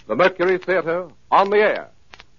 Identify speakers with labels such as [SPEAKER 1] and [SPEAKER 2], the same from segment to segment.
[SPEAKER 1] the Mercury Theater on the air.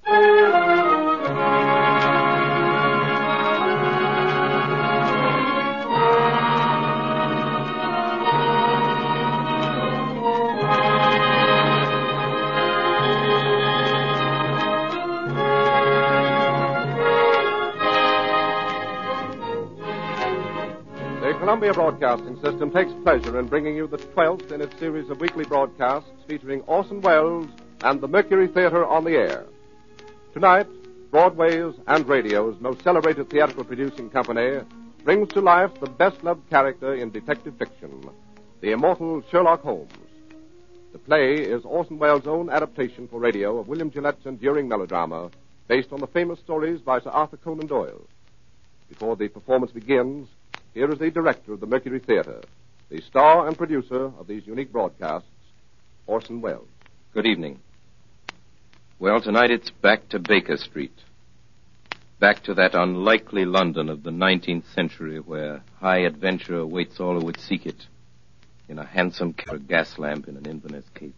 [SPEAKER 1] The Columbia Broadcasting System takes pleasure in bringing you the 12th in its series of weekly broadcasts featuring Orson Welles and the Mercury Theater on the air. Tonight, Broadway's and radio's most celebrated theatrical producing company brings to life the best-loved character in detective fiction, the immortal Sherlock Holmes. The play is Orson Welles' own adaptation for radio of William Gillette's enduring melodrama based on the famous stories by Sir Arthur Conan Doyle. Before the performance begins, here is the director of the Mercury Theater, the star and producer of these unique broadcasts, Orson Welles.
[SPEAKER 2] Good evening. Well, tonight it's back to Baker Street. Back to that unlikely London of the 19th century where high adventure awaits all who would seek it in a handsome gas lamp in an Inverness cape.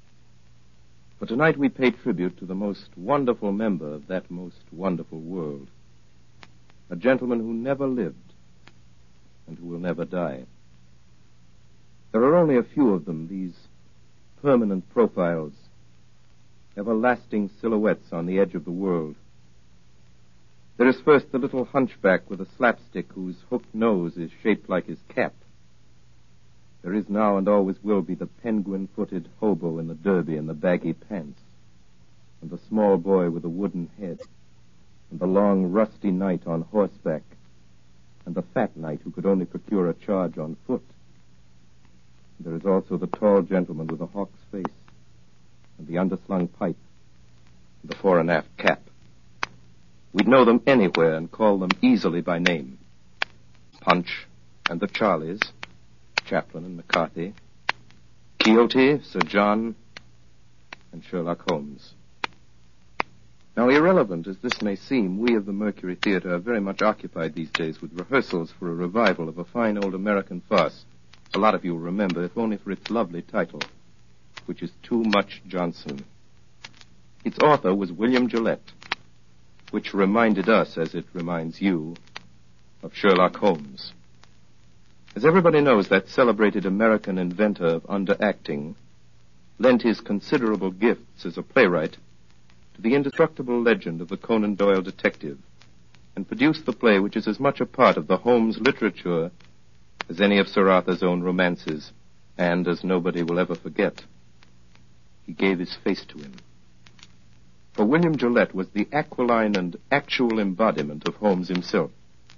[SPEAKER 2] But tonight we pay tribute to the most wonderful member of that most wonderful world, a gentleman who never lived and who will never die. There are only a few of them, these permanent profiles, everlasting silhouettes on the edge of the world. There is first the little hunchback with a slapstick whose hooked nose is shaped like his cap. There is now and always will be the penguin-footed hobo in the derby and the baggy pants, and the small boy with a wooden head, and the long rusty knight on horseback, and the fat knight who could only procure a charge on foot. There is also the tall gentleman with a hawk's face, and the underslung pipe, and the fore and aft cap. We'd know them anywhere and call them easily by name. Punch and the Charlies, Chaplin and McCarthy, Quixote, Sir John, and Sherlock Holmes. Now, irrelevant as this may seem, we of the Mercury Theater are very much occupied these days with rehearsals for a revival of a fine old American farce. A lot of you will remember, if only for its lovely title, which is Too Much Johnson. Its author was William Gillette, which reminded us, as it reminds you, of Sherlock Holmes. As everybody knows, that celebrated American inventor of underacting lent his considerable gifts as a playwright to the indestructible legend of the Conan Doyle detective, and produced the play which is as much a part of the Holmes literature as any of Sir Arthur's own romances, and, as nobody will ever forget, he gave his face to him. For William Gillette was the aquiline and actual embodiment of Holmes himself.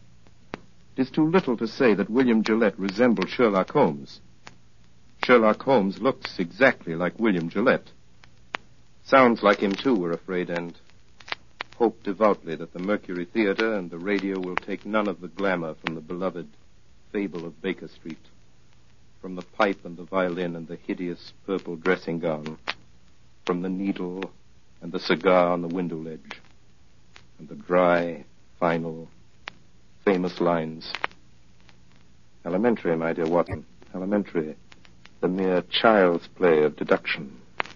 [SPEAKER 2] It is too little to say that William Gillette resembled Sherlock Holmes. Sherlock Holmes looks exactly like William Gillette. Sounds like him, too, we're afraid, and hope devoutly that the Mercury Theater and the radio will take none of the glamour from the beloved fable of Baker Street, from the pipe and the violin and the hideous purple dressing gown, from the needle and the cigar on the window ledge, and the dry, final, famous lines. Elementary, my dear Watson, elementary, the mere child's play of deduction.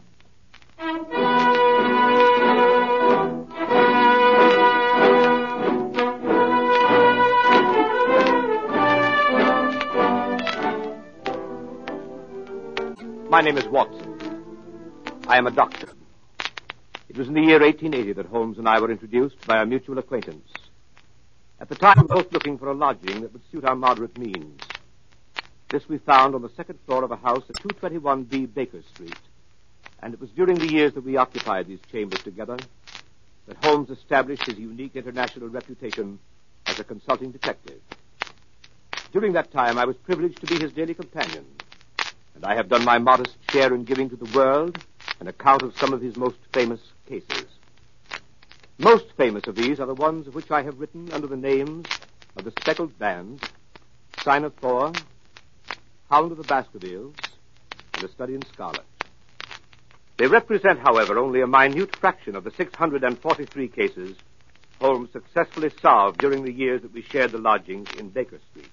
[SPEAKER 3] My name is Watson. I am a doctor. It was in the year 1880 that Holmes and I were introduced by a mutual acquaintance. At the time, we were both looking for a lodging that would suit our moderate means. This we found on the second floor of a house at 221B Baker Street, and it was during the years that we occupied these chambers together that Holmes established his unique international reputation as a consulting detective. During that time, I was privileged to be his daily companion, and I have done my modest share in giving to the world an account of some of his most famous cases. Most famous of these are the ones of which I have written under the names of the Speckled Band, Sign of Thor, Hound of the Baskervilles, and A Study in Scarlet. They represent, however, only a minute fraction of the 643 cases Holmes successfully solved during the years that we shared the lodgings in Baker Street.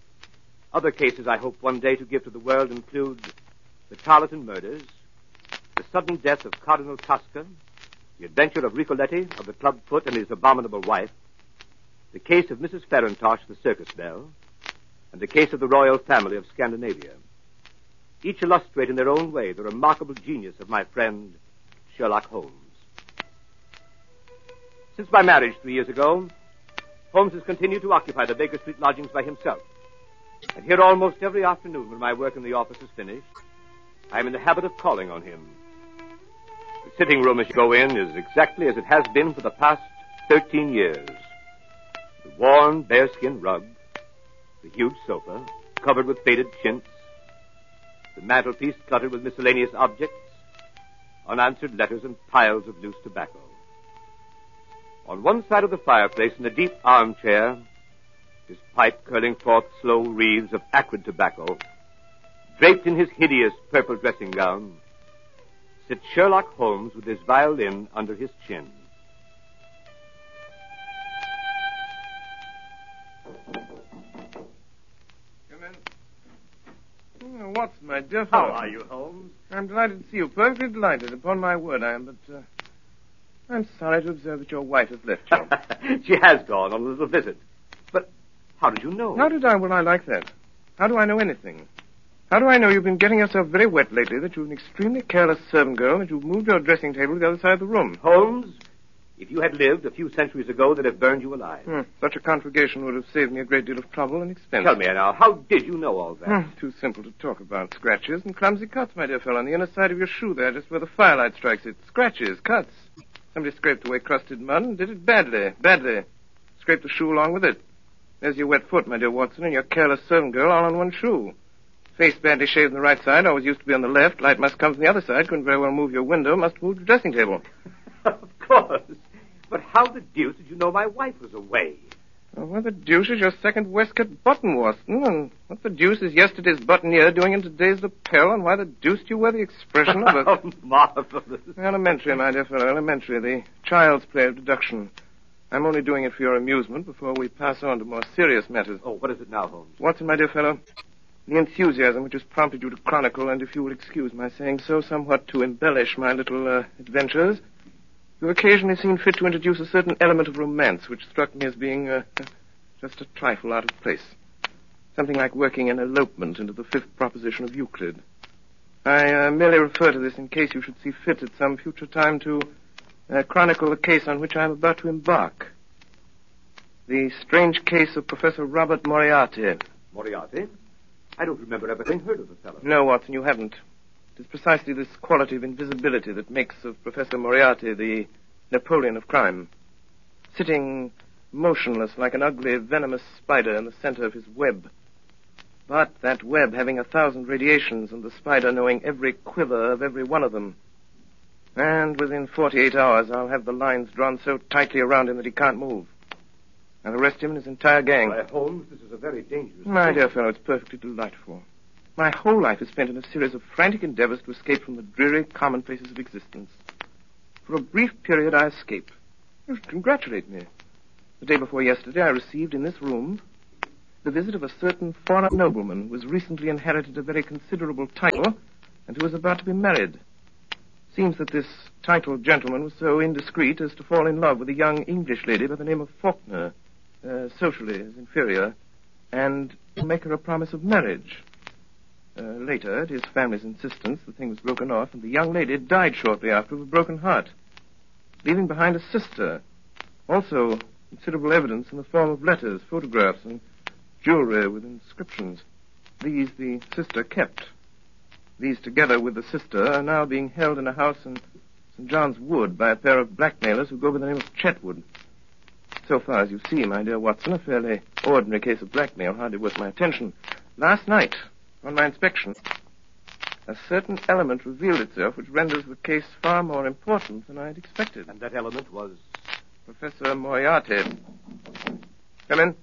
[SPEAKER 3] Other cases I hope one day to give to the world include the Tarleton murders, the sudden death of Cardinal Tosca, the adventure of Ricoletti, of the clubfoot and his abominable wife, the case of Mrs. Farintosh, the circus belle, and the case of the royal family of Scandinavia. Each illustrate in their own way the remarkable genius of my friend Sherlock Holmes. Since my marriage 3 years ago, Holmes has continued to occupy the Baker Street lodgings by himself. And here almost every afternoon when my work in the office is finished, I am in the habit of calling on him. The sitting room as you go in is exactly as it has been for the past 13 years. The worn bearskin rug, the huge sofa covered with faded chintz, the mantelpiece cluttered with miscellaneous objects, unanswered letters and piles of loose tobacco. On one side of the fireplace, in a deep armchair, his pipe curling forth slow wreaths of acrid tobacco, draped in his hideous purple dressing gown, sits Sherlock Holmes with his violin under his chin.
[SPEAKER 2] Come in. Oh, Watson, my dear fellow.
[SPEAKER 3] How are you, Holmes?
[SPEAKER 2] I'm delighted to see you. Perfectly delighted. Upon my word, I am. But I'm sorry to observe that your wife has left you.
[SPEAKER 3] She has gone on a little visit. But how did you know?
[SPEAKER 2] How did I? Well, I like that. How do I know anything? How do I know you've been getting yourself very wet lately, that you're an extremely careless servant girl, and that you've moved your dressing table to the other side of the room?
[SPEAKER 3] Holmes, if you had lived a few centuries ago, they'd have burned you alive.
[SPEAKER 2] Such a conflagration would have saved me a great deal of trouble and expense.
[SPEAKER 3] Tell me now, how did you know all that?
[SPEAKER 2] Too simple to talk about. Scratches and clumsy cuts, my dear fellow, on the inner side of your shoe there, just where the firelight strikes it. Scratches, cuts. Somebody scraped away crusted mud and did it badly. Scraped the shoe along with it. There's your wet foot, my dear Watson, and your careless servant girl all on one shoe. Face badly shaved on the right side, always used to be on the left. Light must come from the other side. Couldn't very well move your window. Must move your dressing table.
[SPEAKER 3] Of course. But how the deuce did you know my wife was away?
[SPEAKER 2] Well, what the deuce is your second waistcoat button, Watson? And what the deuce is yesterday's buttoneer doing in today's lapel? And why the deuce do you wear the expression of a...
[SPEAKER 3] Oh, marvelous.
[SPEAKER 2] Elementary, my dear fellow, elementary. The child's play of deduction. I'm only doing it for your amusement before we pass on to more serious matters.
[SPEAKER 3] Oh, what is it now, Holmes?
[SPEAKER 2] Watson, my dear fellow, the enthusiasm which has prompted you to chronicle, and if you will excuse my saying so, somewhat to embellish my little adventures, you've occasionally seen fit to introduce a certain element of romance which struck me as being just a trifle out of place. Something like working an elopement into the fifth proposition of Euclid. I merely refer to this in case you should see fit at some future time to chronicle the case on which I am about to embark. The strange case of Professor Robert Moriarty.
[SPEAKER 3] Moriarty? I don't remember ever having heard of the fellow.
[SPEAKER 2] No, Watson, you haven't. It is precisely this quality of invisibility that makes of Professor Moriarty the Napoleon of crime. Sitting motionless like an ugly, venomous spider in the center of his web. But that web having 1,000 radiations and the spider knowing every quiver of every one of them. And within 48 hours, I'll have the lines drawn so tightly around him that he can't move. I'll arrest him and his entire gang.
[SPEAKER 3] Why, Holmes, this is a very dangerous
[SPEAKER 2] My
[SPEAKER 3] thing.
[SPEAKER 2] dear fellow, it's perfectly delightful. My whole life is spent in a series of frantic endeavors to escape from the dreary commonplaces of existence. For a brief period, I escape. You should congratulate me. The day before yesterday, I received in this room the visit of a certain foreign nobleman who has recently inherited a very considerable title and who is about to be married. Seems that this titled gentleman was so indiscreet as to fall in love with a young English lady by the name of Faulkner, socially his inferior, and to make her a promise of marriage. Later, at his family's insistence, the thing was broken off, and the young lady died shortly after of a broken heart, leaving behind a sister. Also, considerable evidence in the form of letters, photographs, and jewelry with inscriptions. These the sister kept. These, together with the sister, are now being held in a house in St. John's Wood by a pair of blackmailers who go by the name of Chetwood. So far as you see, my dear Watson, a fairly ordinary case of blackmail, hardly worth my attention. Last night, on my inspection, a certain element revealed itself which renders the case far more important than I had expected.
[SPEAKER 3] And that element was...
[SPEAKER 2] Professor Moriarty. Come in.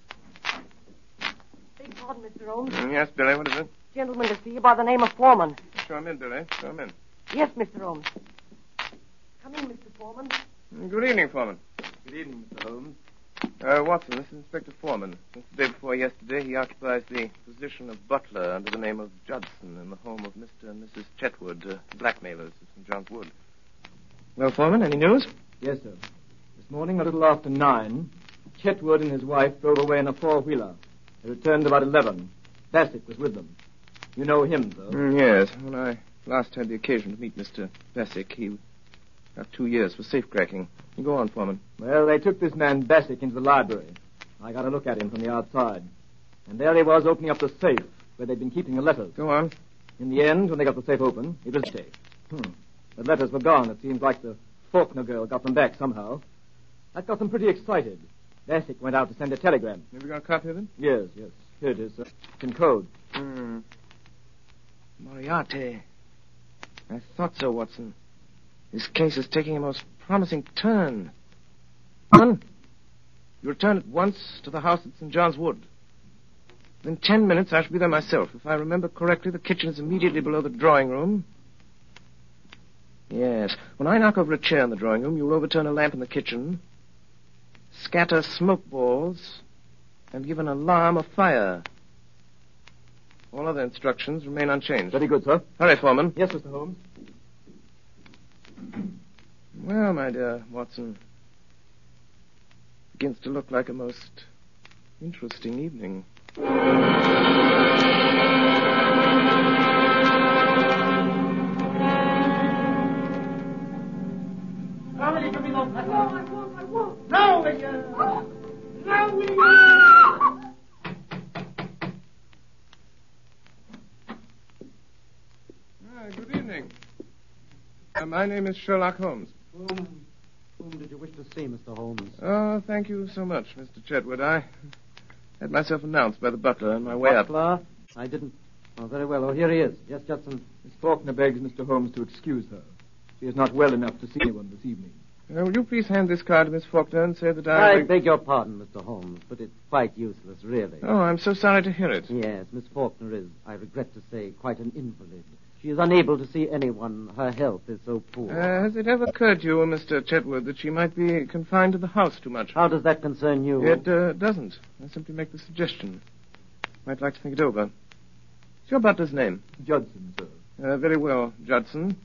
[SPEAKER 4] Beg pardon, Mr. Holmes.
[SPEAKER 2] Yes, Billy, what is it?
[SPEAKER 4] Gentleman to see you by the name of Foreman.
[SPEAKER 2] Show him in, Billy. Show him in.
[SPEAKER 4] Yes, Mr. Holmes. Come in, Mr. Foreman.
[SPEAKER 2] Good evening, Foreman.
[SPEAKER 3] Good evening, Mr. Holmes.
[SPEAKER 2] Watson, this is Inspector Foreman. Since the day before yesterday, he occupies the position of butler under the name of Judson in the home of Mr. and Mrs. Chetwood, blackmailers of St. John's Wood. Well, Foreman, any news?
[SPEAKER 5] Yes, sir. This morning, a little after 9, Chetwood and his wife drove away in a four-wheeler. They returned about 11. Bassett was with them. You know him, sir?
[SPEAKER 2] Yes. When I last had the occasion to meet Mr. Bassett, he got 2 years for safecracking. You go on, Foreman.
[SPEAKER 5] Well, they took this man Bassett into the library. I got a look at him from the outside. And there he was opening up the safe where they'd been keeping the letters.
[SPEAKER 2] Go on.
[SPEAKER 5] In the end, when they got the safe open, it was safe. The letters were gone. It seems like the Faulkner girl got them back somehow. That got them pretty excited. Bassett went out to send a telegram.
[SPEAKER 2] Have you got a copy of it?
[SPEAKER 5] Yes. Here it is, sir. It's in code.
[SPEAKER 2] Moriarty. I thought so, Watson. This case is taking a most promising turn. One, you return at once to the house at St. John's Wood. In 10 minutes, I shall be there myself. If I remember correctly, the kitchen is immediately below the drawing room. Yes. When I knock over a chair in the drawing room, you'll overturn a lamp in the kitchen, scatter smoke balls, and give an alarm of fire. All other instructions remain unchanged.
[SPEAKER 5] Very good, sir.
[SPEAKER 2] Hurry, Foreman.
[SPEAKER 5] Yes, Mr. Holmes.
[SPEAKER 2] Well, my dear Watson, begins to look like a most interesting evening. Good evening. My name is Sherlock Holmes.
[SPEAKER 6] Whom did you wish to see, Mr. Holmes?
[SPEAKER 2] Oh, thank you so much, Mr. Chetwood. I had myself announced by the butler on my way up.
[SPEAKER 6] Butler? I didn't. Oh, very well. Oh, here he is. Yes, Judson.
[SPEAKER 5] Miss Faulkner begs Mr. Holmes to excuse her. She is not well enough to see anyone this evening.
[SPEAKER 2] Will you please hand this card to Miss Faulkner and say that
[SPEAKER 6] I beg your pardon, Mr. Holmes, but it's quite useless, really.
[SPEAKER 2] Oh, I'm so sorry to hear it.
[SPEAKER 6] Yes, Miss Faulkner is, I regret to say, quite an invalid. She is unable to see anyone. Her health is so poor.
[SPEAKER 2] Has it ever occurred to you, Mr. Chetwood, that she might be confined to the house too much?
[SPEAKER 6] How does that concern you?
[SPEAKER 2] It doesn't. I simply make the suggestion. Might like to think it over. What's your butler's name?
[SPEAKER 5] Judson, sir.
[SPEAKER 2] Very well, Judson.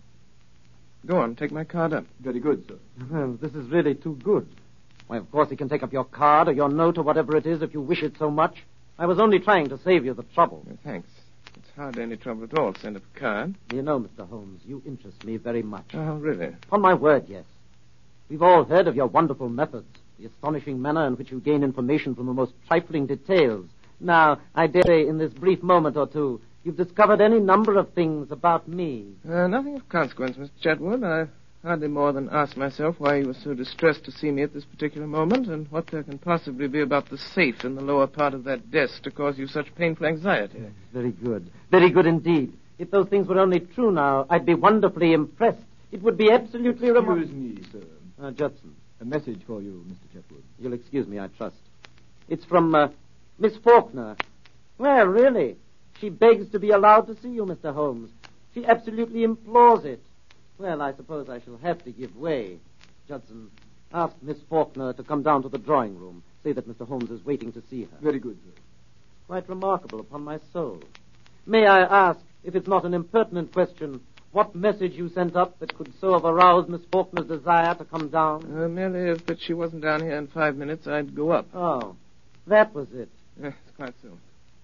[SPEAKER 2] Go on, take my card up.
[SPEAKER 5] Very good, sir.
[SPEAKER 6] Well, this is really too good. Why, of course, he can take up your card or your note or whatever it is if you wish it so much. I was only trying to save you the trouble.
[SPEAKER 2] Thanks. It's hardly any trouble at all to send up a card.
[SPEAKER 6] You know, Mr. Holmes, you interest me very much.
[SPEAKER 2] Oh, really?
[SPEAKER 6] Upon my word, yes. We've all heard of your wonderful methods, the astonishing manner in which you gain information from the most trifling details. Now, I dare say in this brief moment or two, you've discovered any number of things about me.
[SPEAKER 2] Nothing of consequence, Mr. Chetwood. I hardly more than asked myself why you were so distressed to see me at this particular moment, and what there can possibly be about the safe in the lower part of that desk to cause you such painful anxiety.
[SPEAKER 6] Yes, very good. Very good indeed. If those things were only true now, I'd be wonderfully impressed. It would be absolutely remarkable.
[SPEAKER 5] Excuse me, sir.
[SPEAKER 6] Judson.
[SPEAKER 5] A message for you, Mr. Chetwood.
[SPEAKER 6] You'll excuse me, I trust. It's from, Miss Faulkner. Well, really. She begs to be allowed to see you, Mr. Holmes. She absolutely implores it. Well, I suppose I shall have to give way. Judson, ask Miss Faulkner to come down to the drawing room. Say that Mr. Holmes is waiting to see her.
[SPEAKER 5] Very good, sir.
[SPEAKER 6] Quite remarkable, upon my soul. May I ask, if it's not an impertinent question, what message you sent up that could so have aroused Miss Faulkner's desire to come down?
[SPEAKER 2] Merely if that she wasn't down here in 5 minutes, I'd go up.
[SPEAKER 6] Oh, that was it.
[SPEAKER 2] Yes, quite so.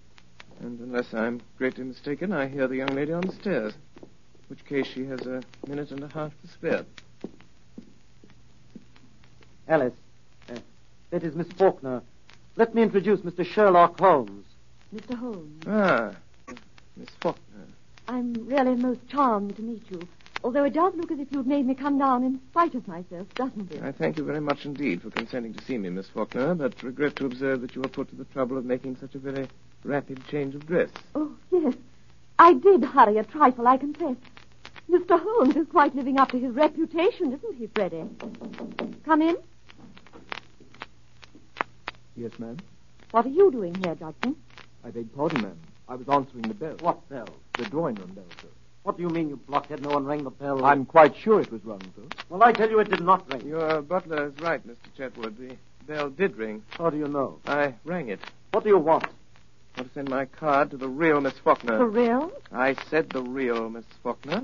[SPEAKER 2] And unless I'm greatly mistaken, I hear the young lady on the stairs. In which case she has a minute and a half to spare.
[SPEAKER 6] Alice, that is Miss Faulkner. Let me introduce Mr. Sherlock Holmes.
[SPEAKER 7] Mr. Holmes.
[SPEAKER 2] Ah, Miss Faulkner.
[SPEAKER 7] I'm really most charmed to meet you, although it does look as if you'd made me come down in spite of myself, doesn't it?
[SPEAKER 2] I thank you very much indeed for consenting to see me, Miss Faulkner, but regret to observe that you were put to the trouble of making such a very rapid change of dress.
[SPEAKER 7] Oh, yes. I did hurry a trifle, I confess. Mr. Holmes is quite living up to his reputation, isn't he, Freddie? Come in.
[SPEAKER 5] Yes, ma'am.
[SPEAKER 7] What are you doing here, Judson?
[SPEAKER 5] I beg pardon, ma'am. I was answering the bell.
[SPEAKER 6] What bell?
[SPEAKER 5] The drawing room bell, sir.
[SPEAKER 6] What do you mean, you blockhead? No one rang the bell.
[SPEAKER 5] I'm quite sure it was rung, sir.
[SPEAKER 6] Well, I tell you it did not ring.
[SPEAKER 2] Your butler is right, Mr. Chetwood. The bell did ring.
[SPEAKER 6] How do you know?
[SPEAKER 2] I rang it.
[SPEAKER 6] What do you want?
[SPEAKER 2] I want to send my card to the real Miss Faulkner.
[SPEAKER 7] The real?
[SPEAKER 2] I said the real Miss Faulkner.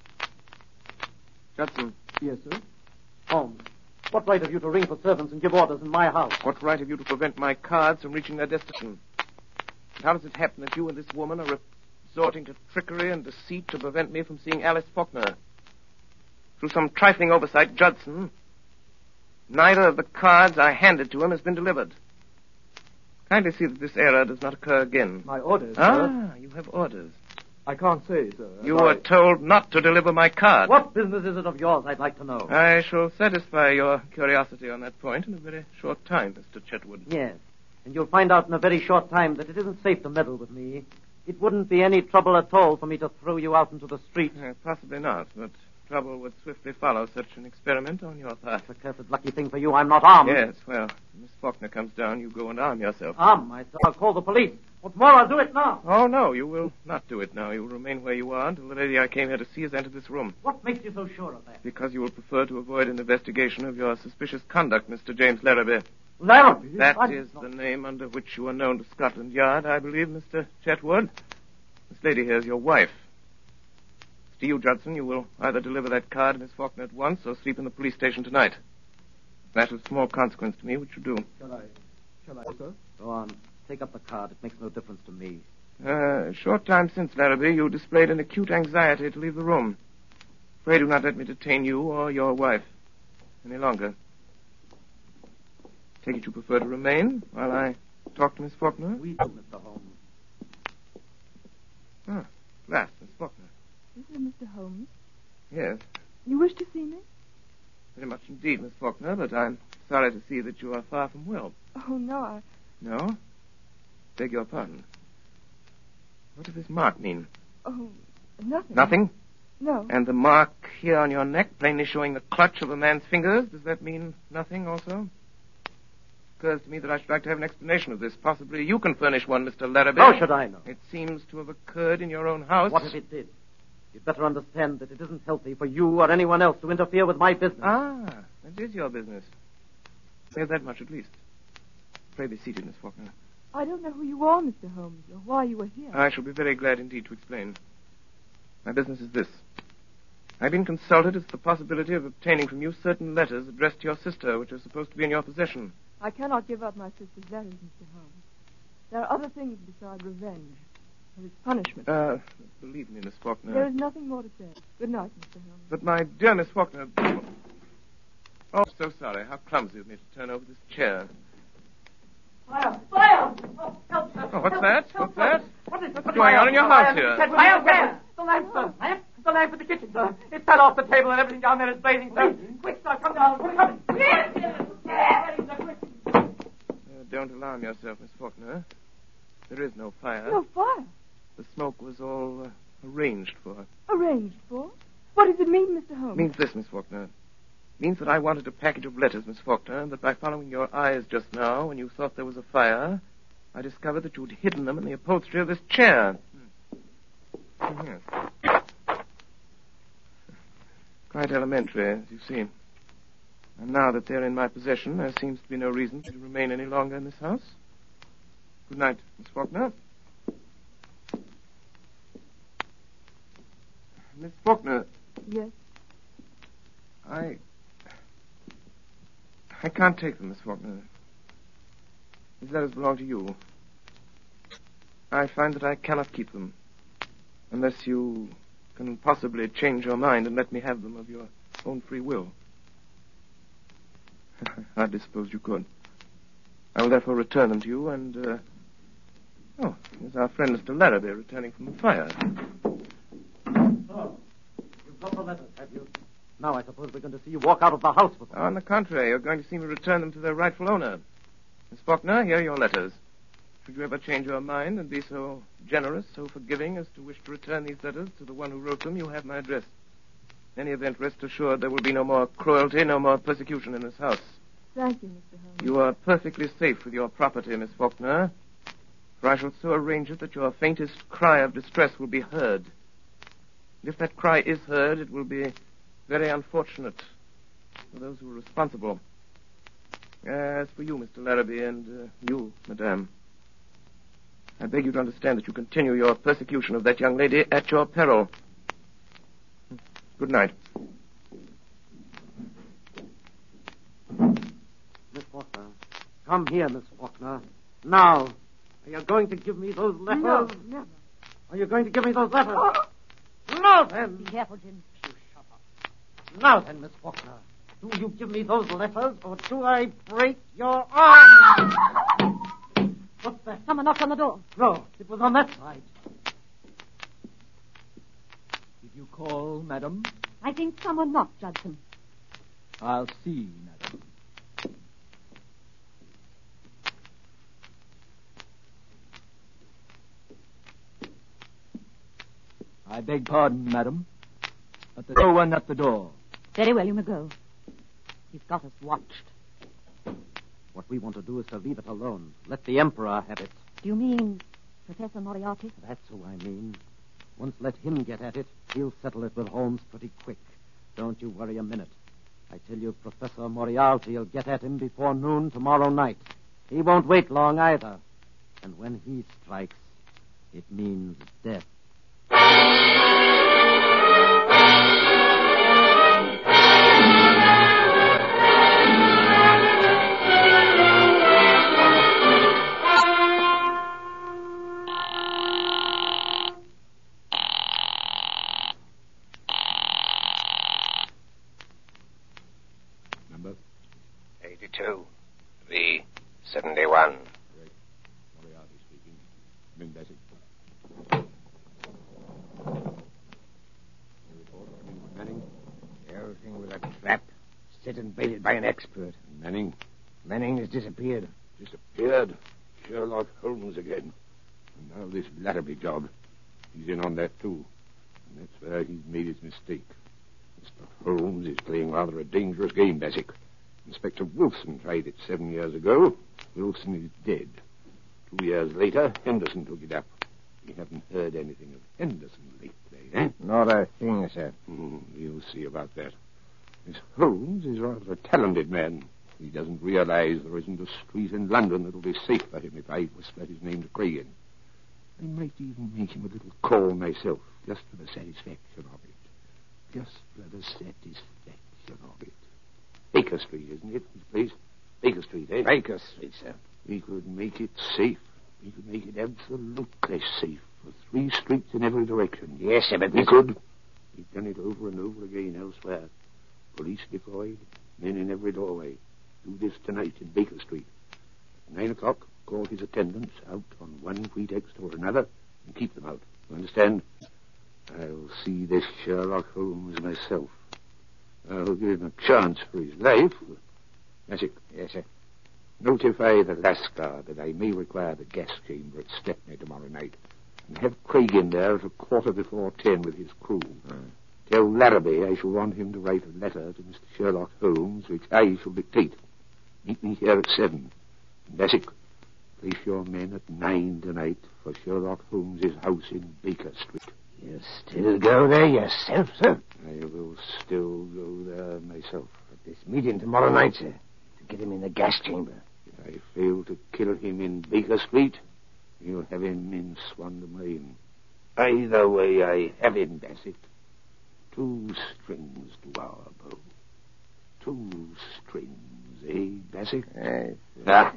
[SPEAKER 2] Judson.
[SPEAKER 5] Yes, sir.
[SPEAKER 6] Holmes, what right have you to ring for servants and give orders in my house?
[SPEAKER 2] What right have you to prevent my cards from reaching their destination? How does it happen that you and this woman are resorting to trickery and deceit to prevent me from seeing Alice Faulkner? Through some trifling oversight, Judson, neither of the cards I handed to him has been delivered. Kindly see that this error does not occur again.
[SPEAKER 5] My orders, sir.
[SPEAKER 2] Ah, you have orders.
[SPEAKER 5] I can't say, sir.
[SPEAKER 2] You were told not to deliver my card.
[SPEAKER 6] What business is it of yours, I'd like to know?
[SPEAKER 2] I shall satisfy your curiosity on that point in a very short time, Mr. Chetwood.
[SPEAKER 6] Yes, and you'll find out in a very short time that it isn't safe to meddle with me. It wouldn't be any trouble at all for me to throw you out into the street.
[SPEAKER 2] Possibly not, but trouble would swiftly follow such an experiment on your part.
[SPEAKER 6] It's a cursed lucky thing for you I'm not armed.
[SPEAKER 2] Yes, well, Miss Faulkner comes down, you go and arm yourself.
[SPEAKER 6] Arm myself? I'll call the police. What's more, I'll do it now.
[SPEAKER 2] Oh, no, you will not do it now. You will remain where you are until the lady I came here to see has entered this room.
[SPEAKER 6] What makes you so sure of that?
[SPEAKER 2] Because you will prefer to avoid an investigation of your suspicious conduct, Mr. James Larrabee.
[SPEAKER 6] Larrabee?
[SPEAKER 2] That is the name under which you are known to Scotland Yard, I believe, Mr. Chetwood. This lady here is your wife. To you, Judson, you will either deliver that card to Miss Faulkner at once or sleep in the police station tonight. Matter of small consequence to me, which you do.
[SPEAKER 5] Shall I, sir?
[SPEAKER 6] Go on. Take up the card. It makes no difference to me.
[SPEAKER 2] A short time since, Larrabee, you displayed an acute anxiety to leave the room. Pray do not let me detain you or your wife any longer. Take it you prefer to remain while I talk to Miss Faulkner?
[SPEAKER 6] We do, Mr. Holmes.
[SPEAKER 2] Ah, last, Miss Faulkner.
[SPEAKER 7] Is it Mr. Holmes?
[SPEAKER 2] Yes,
[SPEAKER 7] You wish to see me?
[SPEAKER 2] very much indeed, Miss Faulkner, but I'm sorry to see that you are far from well.
[SPEAKER 7] Oh, no,
[SPEAKER 2] No? Beg your pardon. What does this mark mean?
[SPEAKER 7] Oh, nothing.
[SPEAKER 2] Nothing?
[SPEAKER 7] No.
[SPEAKER 2] And the mark here on your neck, plainly showing the clutch of a man's fingers, does that mean nothing also? Occurs to me that I should like to have an explanation of this. Possibly you can furnish one, Mr. Larrabee.
[SPEAKER 6] How should I know?
[SPEAKER 2] It seems to have occurred in your own house.
[SPEAKER 6] What if it did? You'd better understand that it isn't healthy for you or anyone else to interfere with my business.
[SPEAKER 2] Ah, that is your business. Say that much at least. Pray be seated, Miss Faulkner.
[SPEAKER 7] I don't know who you are, Mr. Holmes, or why you are here.
[SPEAKER 2] I shall be very glad indeed to explain. My business is this. I've been consulted as to the possibility of obtaining from you certain letters addressed to your sister, which are supposed to be in your possession.
[SPEAKER 7] I cannot give up my sister's letters, Mr. Holmes. There are other things besides revenge. There is punishment.
[SPEAKER 2] Believe me, Miss Faulkner.
[SPEAKER 7] There is nothing more to say. Good night, Mr. Holmes.
[SPEAKER 2] But my dear Miss Faulkner... Oh, so sorry. How clumsy of me to turn over this chair.
[SPEAKER 6] Fire! Fire! Oh, help!
[SPEAKER 2] Oh, what's that? What's that?
[SPEAKER 6] What is
[SPEAKER 2] What's going on in your house here?
[SPEAKER 6] Fire! Where? The lamp, sir. Lamp? The lamp in the kitchen, sir. It fell off the table and everything down there is blazing, sir. Quick, sir, come down. Come.
[SPEAKER 2] Don't alarm yourself, Miss Faulkner. There is no fire.
[SPEAKER 7] No fire.
[SPEAKER 2] The smoke was all arranged for.
[SPEAKER 7] Arranged for? What does it mean, Mr. Holmes?
[SPEAKER 2] It means this, Miss Faulkner. It means that I wanted a package of letters, Miss Faulkner, and that by following your eyes just now, when you thought there was a fire, I discovered that you'd hidden them in the upholstery of this chair. Yes. Quite elementary, as you see. And now that they're in my possession, there seems to be no reason to remain any longer in this house. Good night, Miss Faulkner. Miss Faulkner.
[SPEAKER 7] Yes.
[SPEAKER 2] I can't take them, Miss Faulkner. These letters belong to you. I find that I cannot keep them unless you can possibly change your mind and let me have them of your own free will. I hardly suppose you could. I will therefore return them to you, and, here's our friend Mr. Larrabee returning from the fire.
[SPEAKER 6] Oh, you've got the letters, have you? Now I suppose we're going to see you walk out of the house with them.
[SPEAKER 2] On the contrary, you're going to see me return them to their rightful owner. Miss Faulkner, here are your letters. Should you ever change your mind and be so generous, so forgiving as to wish to return these letters to the one who wrote them, you have my address. In any event, rest assured there will be no more cruelty, no more persecution in this house.
[SPEAKER 7] Thank you, Mr. Holmes.
[SPEAKER 2] You are perfectly safe with your property, Miss Faulkner, for I shall so arrange it that your faintest cry of distress will be heard. And if that cry is heard, it will be very unfortunate for those who are responsible.
[SPEAKER 8] As for you, Mr. Larrabee, and you, madame, I beg you to understand that you continue your persecution of that young lady at your peril. Good night.
[SPEAKER 6] Miss Faulkner. Come here, Miss Faulkner. Now. Are you going to give me those letters?
[SPEAKER 4] No, never.
[SPEAKER 6] Are you going to give me those letters? Now then.
[SPEAKER 4] Be careful, Jim.
[SPEAKER 6] You shut up. Now then, Miss Faulkner. Do you give me those letters, or do I break your arm? What's that?
[SPEAKER 4] Someone knocked on the door.
[SPEAKER 6] No, it was on that side.
[SPEAKER 5] Did you call, madam?
[SPEAKER 4] I think someone knocked, Judson.
[SPEAKER 5] I'll see, madam. I beg pardon, madam, but there's no one at the door.
[SPEAKER 4] Very well, you may go. He's got us watched.
[SPEAKER 6] What we want to do is to leave it alone. Let the Emperor have it.
[SPEAKER 4] Do you mean Professor Moriarty?
[SPEAKER 6] That's who I mean. Once let him get at it, he'll settle it with Holmes pretty quick. Don't you worry a minute. I tell you, Professor Moriarty will get at him before noon tomorrow night. He won't wait long either. And when he strikes, it means death.
[SPEAKER 9] Number?
[SPEAKER 10] 82. V71.
[SPEAKER 9] Moriarty speaking. Come in, Bessie. Your report, Manning?
[SPEAKER 10] The whole thing was a trap, set and baited by an expert.
[SPEAKER 9] Manning?
[SPEAKER 10] Manning has disappeared.
[SPEAKER 9] Disappeared? Sherlock Holmes again. And now this Larrabee job. He's in on that, too. And that's where he's made his mistake. Mr. Holmes is playing rather a dangerous game, Bassett. Inspector Wilson tried it 7 years ago. Wilson is dead. 2 years later, Henderson took it up. We haven't heard anything of Henderson lately, eh?
[SPEAKER 10] Not a thing, sir.
[SPEAKER 9] You'll see about that. This Holmes is rather a talented man. He doesn't realize there isn't a street in London that'll be safe for him if I whisper his name to Cragen. I might even make him a little call myself, just for the satisfaction of it. Just for the satisfaction of it. Baker Street, isn't it, his place? Baker Street, eh?
[SPEAKER 10] Baker Street, sir.
[SPEAKER 9] We could make it safe. We could make it absolutely safe for 3 streets in every direction.
[SPEAKER 10] Yes, sir, but
[SPEAKER 9] we could. We've done it over and over again elsewhere. Police deployed, men in every doorway. Do this tonight in Baker Street. At 9 o'clock, call his attendants out on one pretext or another and keep them out. You understand? I'll see this Sherlock Holmes myself. I'll give him a chance for his life. That's it.
[SPEAKER 10] Yes, sir.
[SPEAKER 9] Notify the Lascar that I may require the gas chamber at Stepney tomorrow night. And have Craig in there at 10:15 with his crew. Tell Larrabee I shall want him to write a letter to Mr. Sherlock Holmes, which I shall dictate. Meet me here at 7. And that's it. Place your men at 9 tonight for Sherlock Holmes' house in Baker Street.
[SPEAKER 10] You still go there yourself, sir?
[SPEAKER 9] I will still go there myself.
[SPEAKER 10] At this meeting tomorrow night, sir, to get him in the gas chamber.
[SPEAKER 9] If I fail to kill him in Baker Street, you'll have him in Swandam Lane. Either way, I have him, Bassett. 2 strings to our bow. 2 strings, eh, Bassett?
[SPEAKER 10] Yes.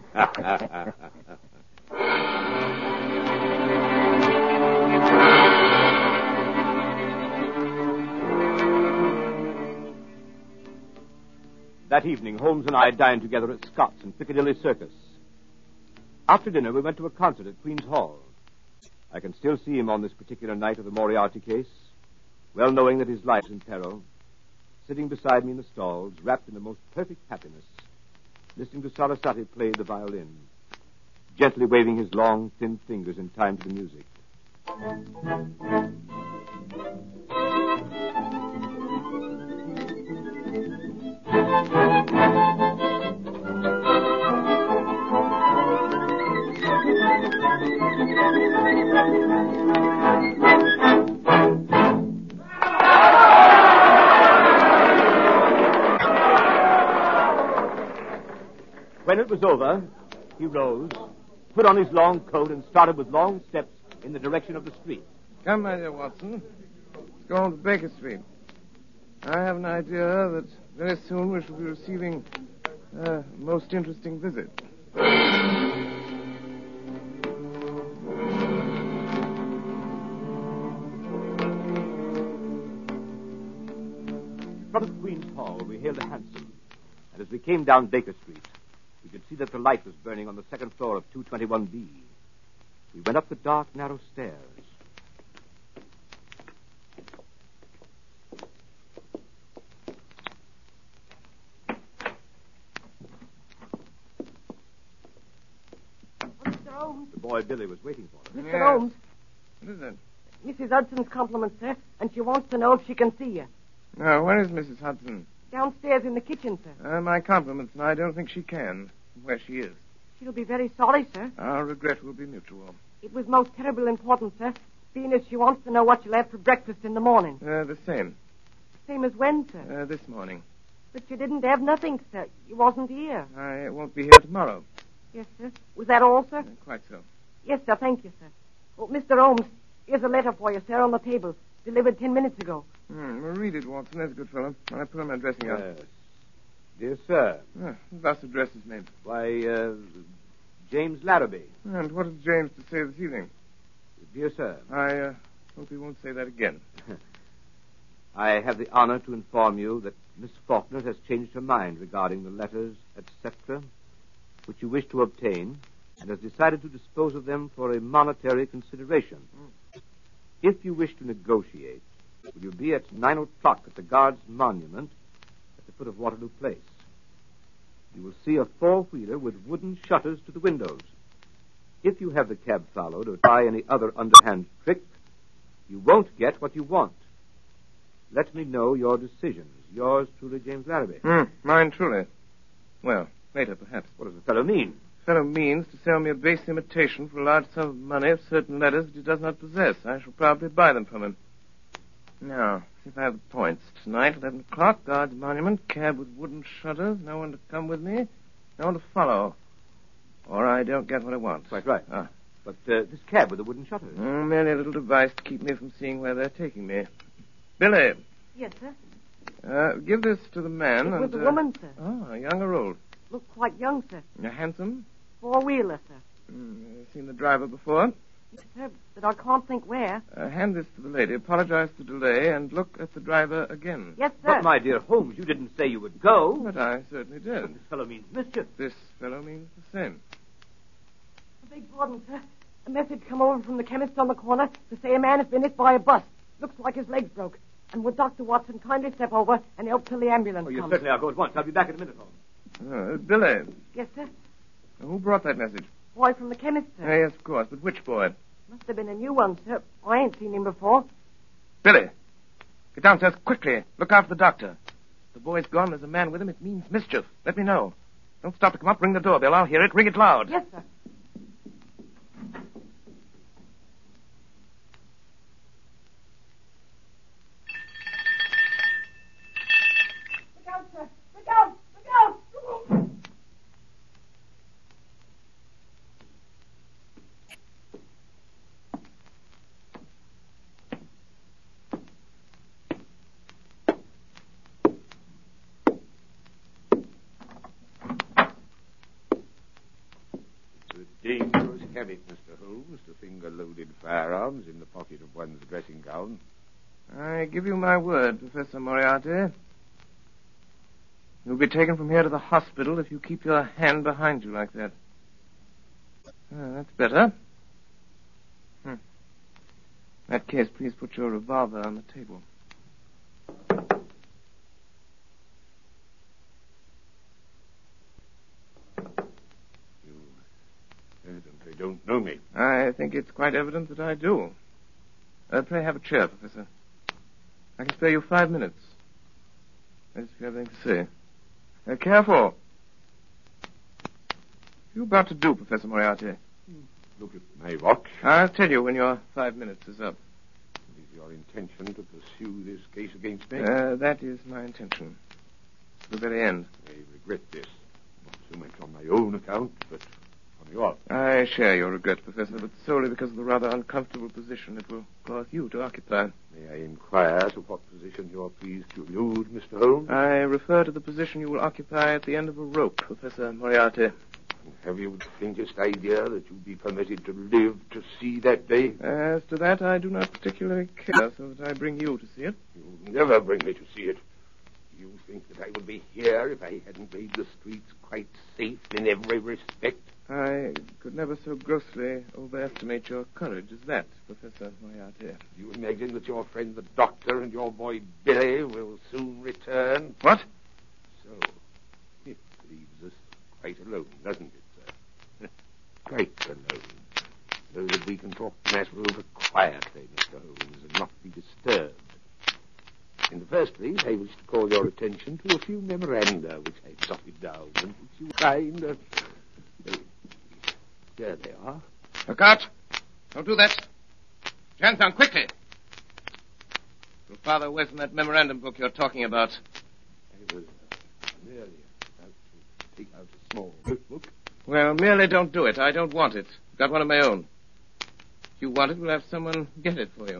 [SPEAKER 3] That evening, Holmes and I dined together at Scott's in Piccadilly Circus. After dinner, we went to a concert at Queen's Hall. I can still see him on this particular night of the Moriarty case, well knowing that his life is in peril, sitting beside me in the stalls, wrapped in the most perfect happiness, listening to Sarasate play the violin, gently waving his long, thin fingers in time to the music. When it was over, he rose, put on his long coat, and started with long steps in the direction of the street.
[SPEAKER 8] Come, my dear Watson. Let's go on to Baker Street. I have an idea that very soon we shall be receiving a most interesting visit.
[SPEAKER 3] In front of Queen's Hall, we hailed a hansom, and as we came down Baker Street, we could see that the light was burning on the second floor of 221B. We went up the dark, narrow stairs.
[SPEAKER 7] Mr. Holmes.
[SPEAKER 3] The boy Billy was waiting for us.
[SPEAKER 7] Mr.
[SPEAKER 8] Yes.
[SPEAKER 7] Holmes.
[SPEAKER 8] What is it?
[SPEAKER 7] Mrs. Hudson's compliments, sir, and she wants to know if she can see you.
[SPEAKER 8] Now, where is Mrs. Hudson?
[SPEAKER 7] Downstairs in the kitchen, sir.
[SPEAKER 8] My compliments, and I don't think she can. Where she is.
[SPEAKER 7] She'll be very sorry, sir.
[SPEAKER 8] Our regret will be mutual.
[SPEAKER 7] It was most terrible important, sir, being as she wants to know what you'll have for breakfast in the morning.
[SPEAKER 8] The same.
[SPEAKER 7] Same as when, sir?
[SPEAKER 8] This morning.
[SPEAKER 7] But you didn't have nothing, sir. You wasn't here.
[SPEAKER 8] I won't be here tomorrow.
[SPEAKER 7] Yes, sir. Was that all, sir?
[SPEAKER 8] Quite so.
[SPEAKER 7] Yes, sir. Thank you, sir. Oh, Mr. Holmes, here's a letter for you, sir, on the table. Delivered 10 minutes ago.
[SPEAKER 8] Well, read it, Watson. There's a good fellow. I put on my dressing gown.
[SPEAKER 3] Yes. Dear sir.
[SPEAKER 8] Thus addresses me.
[SPEAKER 3] Why, James Larrabee.
[SPEAKER 8] And what has James to say this evening?
[SPEAKER 3] Dear sir.
[SPEAKER 8] I hope he won't say that again.
[SPEAKER 3] I have the honor to inform you that Miss Faulkner has changed her mind regarding the letters, etc., which you wish to obtain, and has decided to dispose of them for a monetary consideration. If you wish to negotiate, will you be at 9 o'clock at the Guards Monument at the foot of Waterloo Place? You will see a four-wheeler with wooden shutters to the windows. If you have the cab followed or try any other underhand trick, you won't get what you want. Let me know your decisions. Yours truly, James Larrabee.
[SPEAKER 8] Mine truly. Well, later, perhaps.
[SPEAKER 3] What does the fellow mean?
[SPEAKER 8] The fellow means to sell me a base imitation for a large sum of money of certain letters that he does not possess. I shall probably buy them from him. Now, see if I have the points. Tonight, 11 o'clock, Guards Monument, cab with wooden shutters, no one to come with me, no one to follow. Or I don't get what I want.
[SPEAKER 3] Quite right. But this cab with the wooden shutters?
[SPEAKER 8] Merely a little device to keep me from seeing where they're taking me. Billy.
[SPEAKER 7] Yes, sir.
[SPEAKER 8] Give this to the man.
[SPEAKER 7] It was a woman, sir.
[SPEAKER 8] Oh, young or old?
[SPEAKER 7] Looked quite young, sir.
[SPEAKER 8] Handsome?
[SPEAKER 7] Four-wheeler, sir.
[SPEAKER 8] Seen the driver before?
[SPEAKER 7] Yes, sir, but I can't think where.
[SPEAKER 8] Hand this to the lady. Apologize for the delay and look at the driver again.
[SPEAKER 7] Yes, sir.
[SPEAKER 3] But, my dear Holmes, you didn't say you would go.
[SPEAKER 8] But I certainly did.
[SPEAKER 3] But this fellow means mischief.
[SPEAKER 8] This fellow means the same.
[SPEAKER 7] I beg pardon, sir. A message come over from the chemist on the corner to say a man has been hit by a bus. Looks like his legs broke. And would Dr. Watson kindly step over and help till the ambulance
[SPEAKER 3] Yes,
[SPEAKER 7] comes?
[SPEAKER 3] certainly. I'll go at once. I'll be back in a minute, Holmes.
[SPEAKER 8] Billy.
[SPEAKER 7] Yes, sir.
[SPEAKER 8] Who brought that message?
[SPEAKER 7] Boy from the chemist, sir.
[SPEAKER 8] Yes, of course. But which boy?
[SPEAKER 7] Must have been a new one, sir. I ain't seen him before.
[SPEAKER 8] Billy. Get downstairs quickly. Look after the doctor. The boy's gone. There's a man with him. It means mischief. Let me know. Don't stop to come up. Ring the doorbell. I'll hear it. Ring it loud.
[SPEAKER 7] Yes, sir. Look out, sir. Look out. Look out.
[SPEAKER 9] It's a dangerous habit, Mr. Holmes, to finger-loaded firearms in the pocket of one's dressing gown.
[SPEAKER 8] I give you my word, Professor Moriarty. You'll be taken from here to the hospital if you keep your hand behind you like that. That's better. In that case, please put your revolver on the table.
[SPEAKER 9] You evidently don't know me.
[SPEAKER 8] I think it's quite evident that I do. Pray have a chair, Professor. I can spare you 5 minutes. If you have anything to say. Careful. What are you about to do, Professor Moriarty?
[SPEAKER 9] Look at my watch.
[SPEAKER 8] I'll tell you when your 5 minutes is up.
[SPEAKER 9] Is your intention to pursue this case against me?
[SPEAKER 8] That is my intention. To the very end.
[SPEAKER 9] I regret this, so much on my own account, but on yours.
[SPEAKER 8] I share your regret, Professor, but solely because of the rather uncomfortable position it will cause you to occupy.
[SPEAKER 9] May I inquire to what position you are pleased to allude, Mr. Holmes?
[SPEAKER 8] I refer to the position you will occupy at the end of a rope, Professor Moriarty.
[SPEAKER 9] Have you the faintest idea that you'll be permitted to live to see that day?
[SPEAKER 8] As to that, I do not particularly care, so that I bring you to see it.
[SPEAKER 9] You'll never bring me to see it. You think that I would be here if I hadn't made the streets quite safe in every respect?
[SPEAKER 8] I could never so grossly overestimate your courage as that, Professor Moriarty.
[SPEAKER 9] You imagine that your friend the doctor and your boy Billy will soon return?
[SPEAKER 8] What?
[SPEAKER 9] So, it leaves us quite alone, doesn't it, sir? Quite alone. So that we can talk the matter over quietly, Mr. Holmes, and not be disturbed. In the first place, I wish to call your attention to a few memoranda which I've jotted down and which you find... There they are.
[SPEAKER 2] Look out! Don't do that. Jan, down quickly. Your father away from that memorandum book you're talking about.
[SPEAKER 9] I was merely about to take out a small notebook.
[SPEAKER 2] Well, merely don't do it. I don't want it. I've got one of my own. If you want it, we'll have someone get it for you.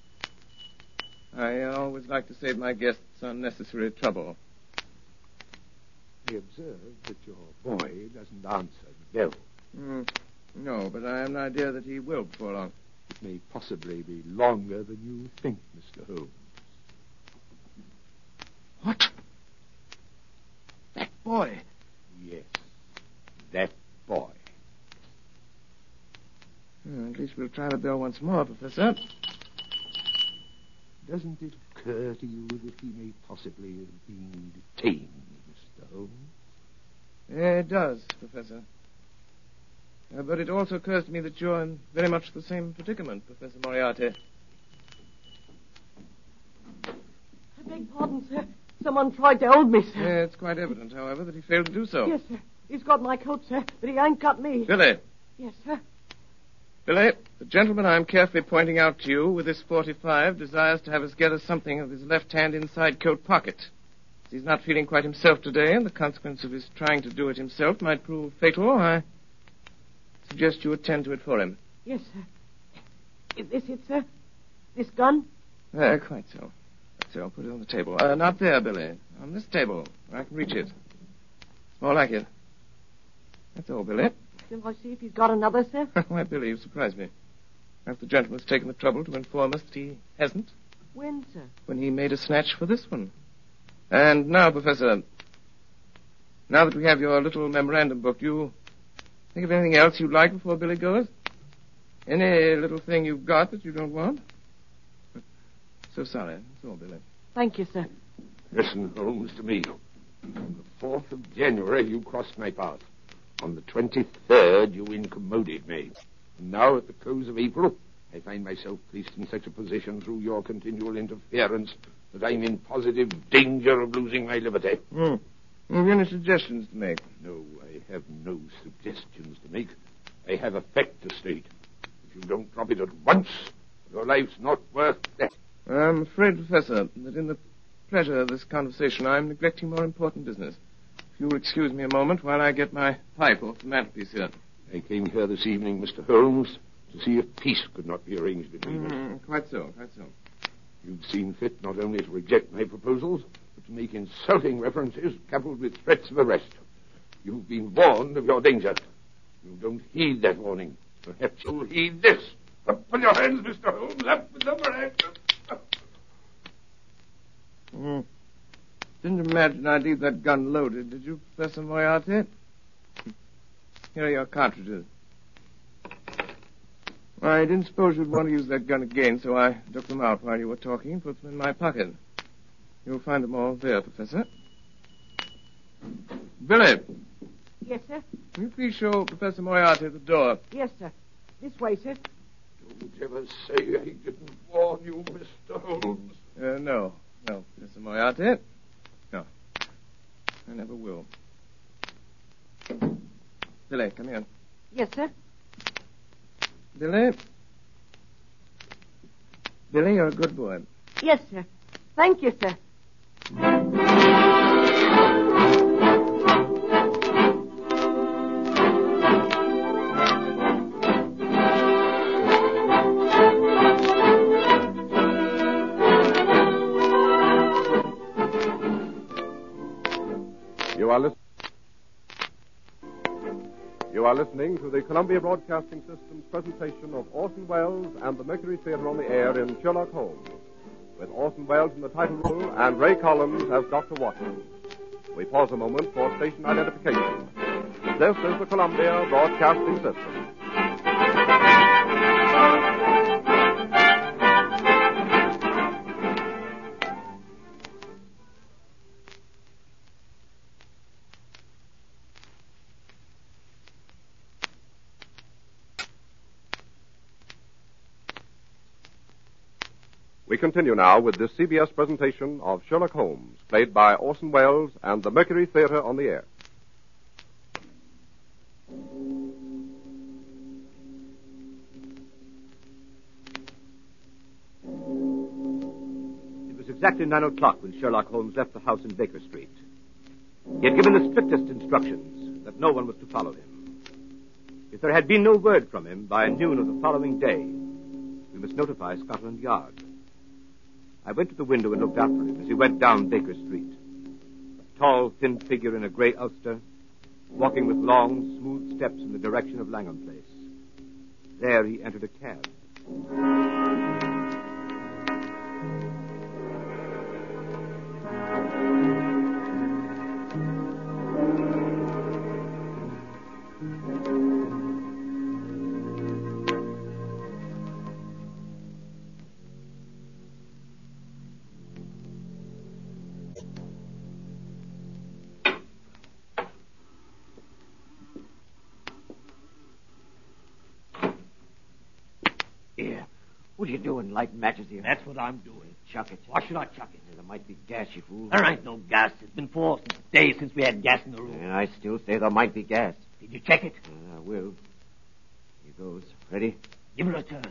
[SPEAKER 2] I always like to save my guests unnecessary trouble.
[SPEAKER 9] I observe that your boy doesn't answer the bell.
[SPEAKER 8] No, but I have an idea that he will before long.
[SPEAKER 9] It may possibly be longer than you think, Mr. Holmes.
[SPEAKER 2] What? That boy?
[SPEAKER 9] Yes, that boy.
[SPEAKER 8] At least we'll try the bell once more, Professor.
[SPEAKER 9] Doesn't it occur to you that he may possibly have been detained, Mr. Holmes?
[SPEAKER 8] It does, Professor. But it also occurs to me that you're in very much the same predicament, Professor Moriarty.
[SPEAKER 7] I beg pardon, sir. Someone tried to hold me, sir.
[SPEAKER 8] It's quite evident, however, that he failed to do so.
[SPEAKER 7] Yes, sir. He's got my coat, sir, but he ain't got me.
[SPEAKER 8] Billy.
[SPEAKER 7] Yes, sir.
[SPEAKER 8] Billy, the gentleman I'm carefully pointing out to you with this 45 desires to have us get us something of his left-hand inside coat pocket. As he's not feeling quite himself today, and the consequence of his trying to do it himself might prove fatal, I suggest you attend to it for him.
[SPEAKER 7] Yes, sir. Is this it, sir? This gun?
[SPEAKER 8] Quite so. So, put it on the table. Not there, Billy. On this table, where I can reach it. It's more like it. That's all, Billy.
[SPEAKER 7] Shall I see if he's got another, sir?
[SPEAKER 8] Why, Billy, you surprised me. Perhaps the gentleman's taken the trouble to inform us that he hasn't.
[SPEAKER 7] When, sir?
[SPEAKER 8] When he made a snatch for this one. And now, Professor, now that we have your little memorandum book, do you think of anything else you'd like before Billy goes? Any little thing you've got that you don't want? So sorry. That's all, Billy.
[SPEAKER 7] Thank you, sir.
[SPEAKER 9] Listen, Holmes, to me. On the 4th of January, you crossed my path. On the 23rd, you incommoded me. And now, at the close of April, I find myself placed in such a position through your continual interference that I'm in positive danger of losing my liberty.
[SPEAKER 8] Have you any suggestions to make?
[SPEAKER 9] No, I have no suggestions to make. I have a fact to state. If you don't drop it at once, your life's not worth that.
[SPEAKER 8] I'm afraid, Professor, that in the pleasure of this conversation, I'm neglecting more important business. If you'll excuse me a moment while I get my pipe off the mantelpiece here.
[SPEAKER 9] I came here this evening, Mr. Holmes, to see if peace could not be arranged between us.
[SPEAKER 8] Quite so, quite so.
[SPEAKER 9] You've seen fit not only to reject my proposals, but to make insulting references coupled with threats of arrest. You've been warned of your danger. You don't heed that warning. Perhaps you'll heed this. Up with your hands, Mr. Holmes. Up with them,
[SPEAKER 8] Didn't imagine I'd leave that gun loaded, did you, Professor Moriarty? Here are your cartridges. I didn't suppose you'd want to use that gun again, so I took them out while you were talking and put them in my pocket. You'll find them all there, Professor. Billy.
[SPEAKER 7] Yes, sir?
[SPEAKER 8] Will you please show Professor Moriarty the door?
[SPEAKER 7] Yes, sir. This way, sir.
[SPEAKER 9] Don't ever say I didn't warn you, Mr. Holmes.
[SPEAKER 8] No, Professor Moriarty. No. I never will. Billy, come here.
[SPEAKER 7] Yes, sir?
[SPEAKER 8] Billy? Billy, you're a good boy.
[SPEAKER 7] Yes, sir. Thank you, sir.
[SPEAKER 1] You are listening to the Columbia Broadcasting System's presentation of Orson Welles and the Mercury Theater on the Air in Sherlock Holmes, with Orson Welles in the title role and Ray Collins as Dr. Watson. We pause a moment for station identification. This is the Columbia Broadcasting System. We continue now with this CBS presentation of Sherlock Holmes, played by Orson Welles and the Mercury Theater on the Air.
[SPEAKER 3] It was exactly 9 o'clock when Sherlock Holmes left the house in Baker Street. He had given the strictest instructions that no one was to follow him. If there had been no word from him by noon of the following day, we must notify Scotland Yard. I went to the window and looked after him as he went down Baker Street. A tall, thin figure in a gray ulster, walking with long, smooth steps in the direction of Langham Place. There he entered a cab.
[SPEAKER 10] What are you doing, lighting matches here?
[SPEAKER 11] That's what I'm doing.
[SPEAKER 10] Chuck it.
[SPEAKER 11] Why should I chuck it?
[SPEAKER 10] There might be gas, you fool.
[SPEAKER 11] There ain't no gas. It's been 4 days since we had gas in the room.
[SPEAKER 10] And I still say there might be gas.
[SPEAKER 11] Did you check it?
[SPEAKER 10] I will. Here goes. Ready?
[SPEAKER 11] Give it a turn.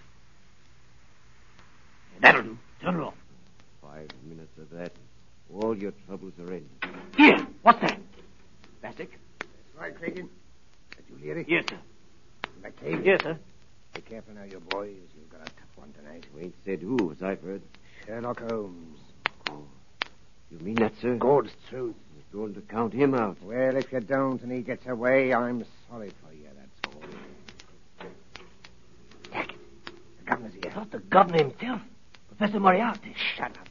[SPEAKER 11] That'll do. Turn it off.
[SPEAKER 10] 5 minutes of that. All your troubles are in.
[SPEAKER 11] Here. What's that?
[SPEAKER 10] Bassick?
[SPEAKER 9] That's right, Cregan. Did you hear it?
[SPEAKER 11] Yes, sir.
[SPEAKER 9] McCabe?
[SPEAKER 11] Yes, sir.
[SPEAKER 9] Be careful now, you boys. You've got a tough one tonight.
[SPEAKER 10] You ain't said who, as I've heard.
[SPEAKER 9] Sherlock Holmes.
[SPEAKER 10] Oh. You mean that, sir?
[SPEAKER 9] God's truth.
[SPEAKER 10] You're going to count him out.
[SPEAKER 9] Well, if you don't and he gets away, I'm sorry for you, that's all. Take it. The governor's here.
[SPEAKER 11] Not the governor himself. Professor Moriarty.
[SPEAKER 9] Shut up.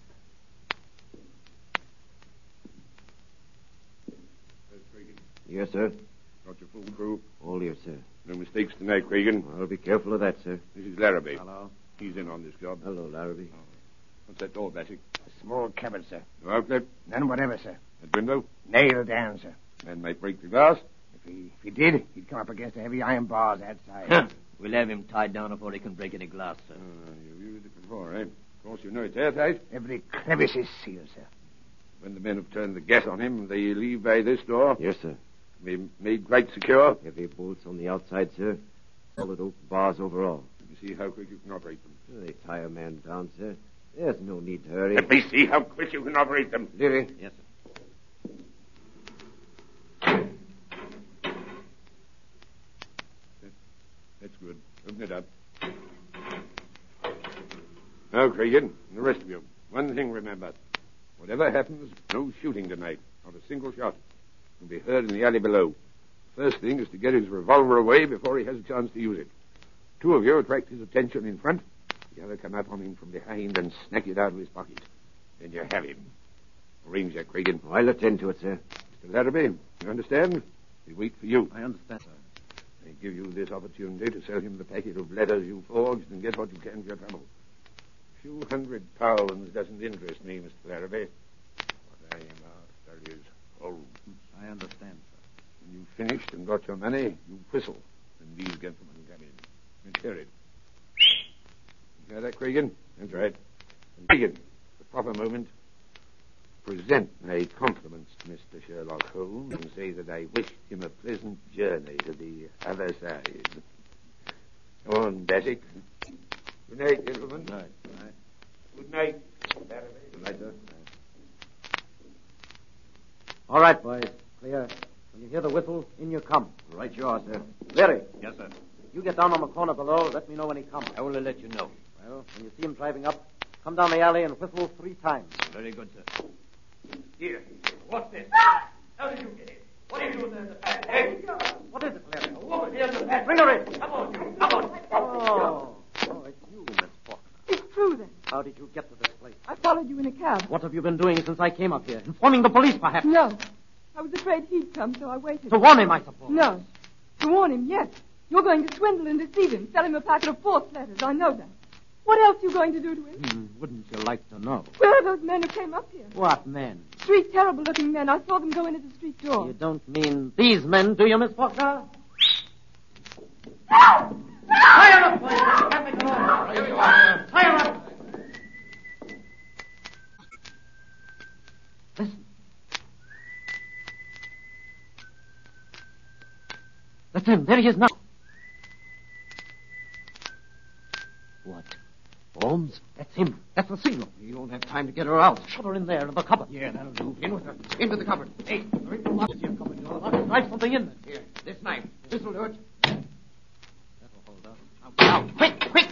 [SPEAKER 10] Yes, sir.
[SPEAKER 9] Got your full crew?
[SPEAKER 10] All here, sir.
[SPEAKER 9] No mistakes tonight, Cregan.
[SPEAKER 10] I'll be careful of that, sir.
[SPEAKER 9] This is Larrabee.
[SPEAKER 10] Hello.
[SPEAKER 9] He's in on this job.
[SPEAKER 10] Hello, Larrabee.
[SPEAKER 9] What's that door, Bassick?
[SPEAKER 12] A small cupboard, sir.
[SPEAKER 9] No outlet?
[SPEAKER 12] None whatever, sir.
[SPEAKER 9] That window?
[SPEAKER 12] Nailed down, sir.
[SPEAKER 9] Man might break the glass.
[SPEAKER 12] If he did, he'd come up against the heavy iron bars outside.
[SPEAKER 11] We'll have him tied down before he can break any glass, sir.
[SPEAKER 9] You've used it before, eh? Of course, you know it's airtight.
[SPEAKER 12] Every crevice is sealed, sir.
[SPEAKER 9] When the men have turned the gas on him, they leave by this door.
[SPEAKER 10] Yes, sir.
[SPEAKER 9] Be made quite secure.
[SPEAKER 10] Heavy bolts on the outside, sir. Solid oak bars overall.
[SPEAKER 9] You see how quick you can operate them.
[SPEAKER 10] They tie a man down, sir. There's no need to hurry.
[SPEAKER 9] Let me see how quick you can operate them.
[SPEAKER 10] Leary.
[SPEAKER 11] Yes, sir.
[SPEAKER 9] That's good. Open it up. Now, Cregan, and the rest of you, one thing remember. Whatever happens, no shooting tonight. Not a single shot. Will be heard in the alley below. First thing is to get his revolver away before he has a chance to use it. 2 of you attract his attention in front. The other come up on him from behind and snatch it out of his pocket. Then you have him. Arrange that, Cregan.
[SPEAKER 10] I'll attend to it, sir.
[SPEAKER 9] Mr. Larrabee, you understand? We wait for you.
[SPEAKER 11] I understand, sir.
[SPEAKER 9] I give you this opportunity to sell him the packet of letters you forged and get what you can for your trouble. A few £100 doesn't interest me, Mr. Larrabee. What I am after is Holmes.
[SPEAKER 11] I understand, sir.
[SPEAKER 9] When you've finished and got your money, you whistle, and these gentlemen come in. And hear it. You hear that, Cregan? That's right. And Cregan, at the proper moment, present my compliments to Mr. Sherlock Holmes and say that I wished him a pleasant journey to the other side. Go on, Bassick. Good night, gentlemen.
[SPEAKER 11] Good night. Good night.
[SPEAKER 9] Good night.
[SPEAKER 10] Good night, sir.
[SPEAKER 6] All right, boys. Clear. When you hear the whistle, in you come.
[SPEAKER 10] Right you are, sir.
[SPEAKER 6] Larry,
[SPEAKER 11] Yes, sir.
[SPEAKER 6] you get down on the corner below. Let me know when he comes.
[SPEAKER 11] I will let you know.
[SPEAKER 6] Well, when you see him driving up, come down the alley and whistle 3 times.
[SPEAKER 11] Very good, sir.
[SPEAKER 3] Here. What's this?
[SPEAKER 11] Out
[SPEAKER 6] you there? Hey, what is it, Larry? A woman here in the back. Bring her in. Come on, you. Come on. Oh, it's you, Miss Faulkner.
[SPEAKER 7] It's true, then.
[SPEAKER 6] How did you get to this place?
[SPEAKER 7] I followed you in a cab.
[SPEAKER 6] What have you been doing since I came up here? Informing the police, perhaps?
[SPEAKER 7] No. I was afraid he'd come, so I waited.
[SPEAKER 6] To warn him, I suppose.
[SPEAKER 7] No. To warn him, yes. You're going to swindle and deceive him, sell him a packet of false letters. I know that. What else are you going to do to him?
[SPEAKER 6] Wouldn't you like to know?
[SPEAKER 7] Where are those men who came up here?
[SPEAKER 6] What men?
[SPEAKER 7] Three terrible-looking men. I saw them go in at the street door.
[SPEAKER 6] You don't mean these men, do you, Miss Faulkner?
[SPEAKER 7] No!
[SPEAKER 6] Tie her up, boys. Can't make her Here you are. Tie her up. Listen. That's him. There he is now. What? Holmes? That's him. That's the signal. You won't have time to get her out. Shut her in there in the cupboard.
[SPEAKER 12] Yeah, that'll do. In with her. Into the cupboard. Hey, hurry,
[SPEAKER 6] Lock this here cupboard door. Lock it. Drive something in there.
[SPEAKER 12] here, this knife. This'll do it.
[SPEAKER 6] That'll hold up. Now, quick, quick.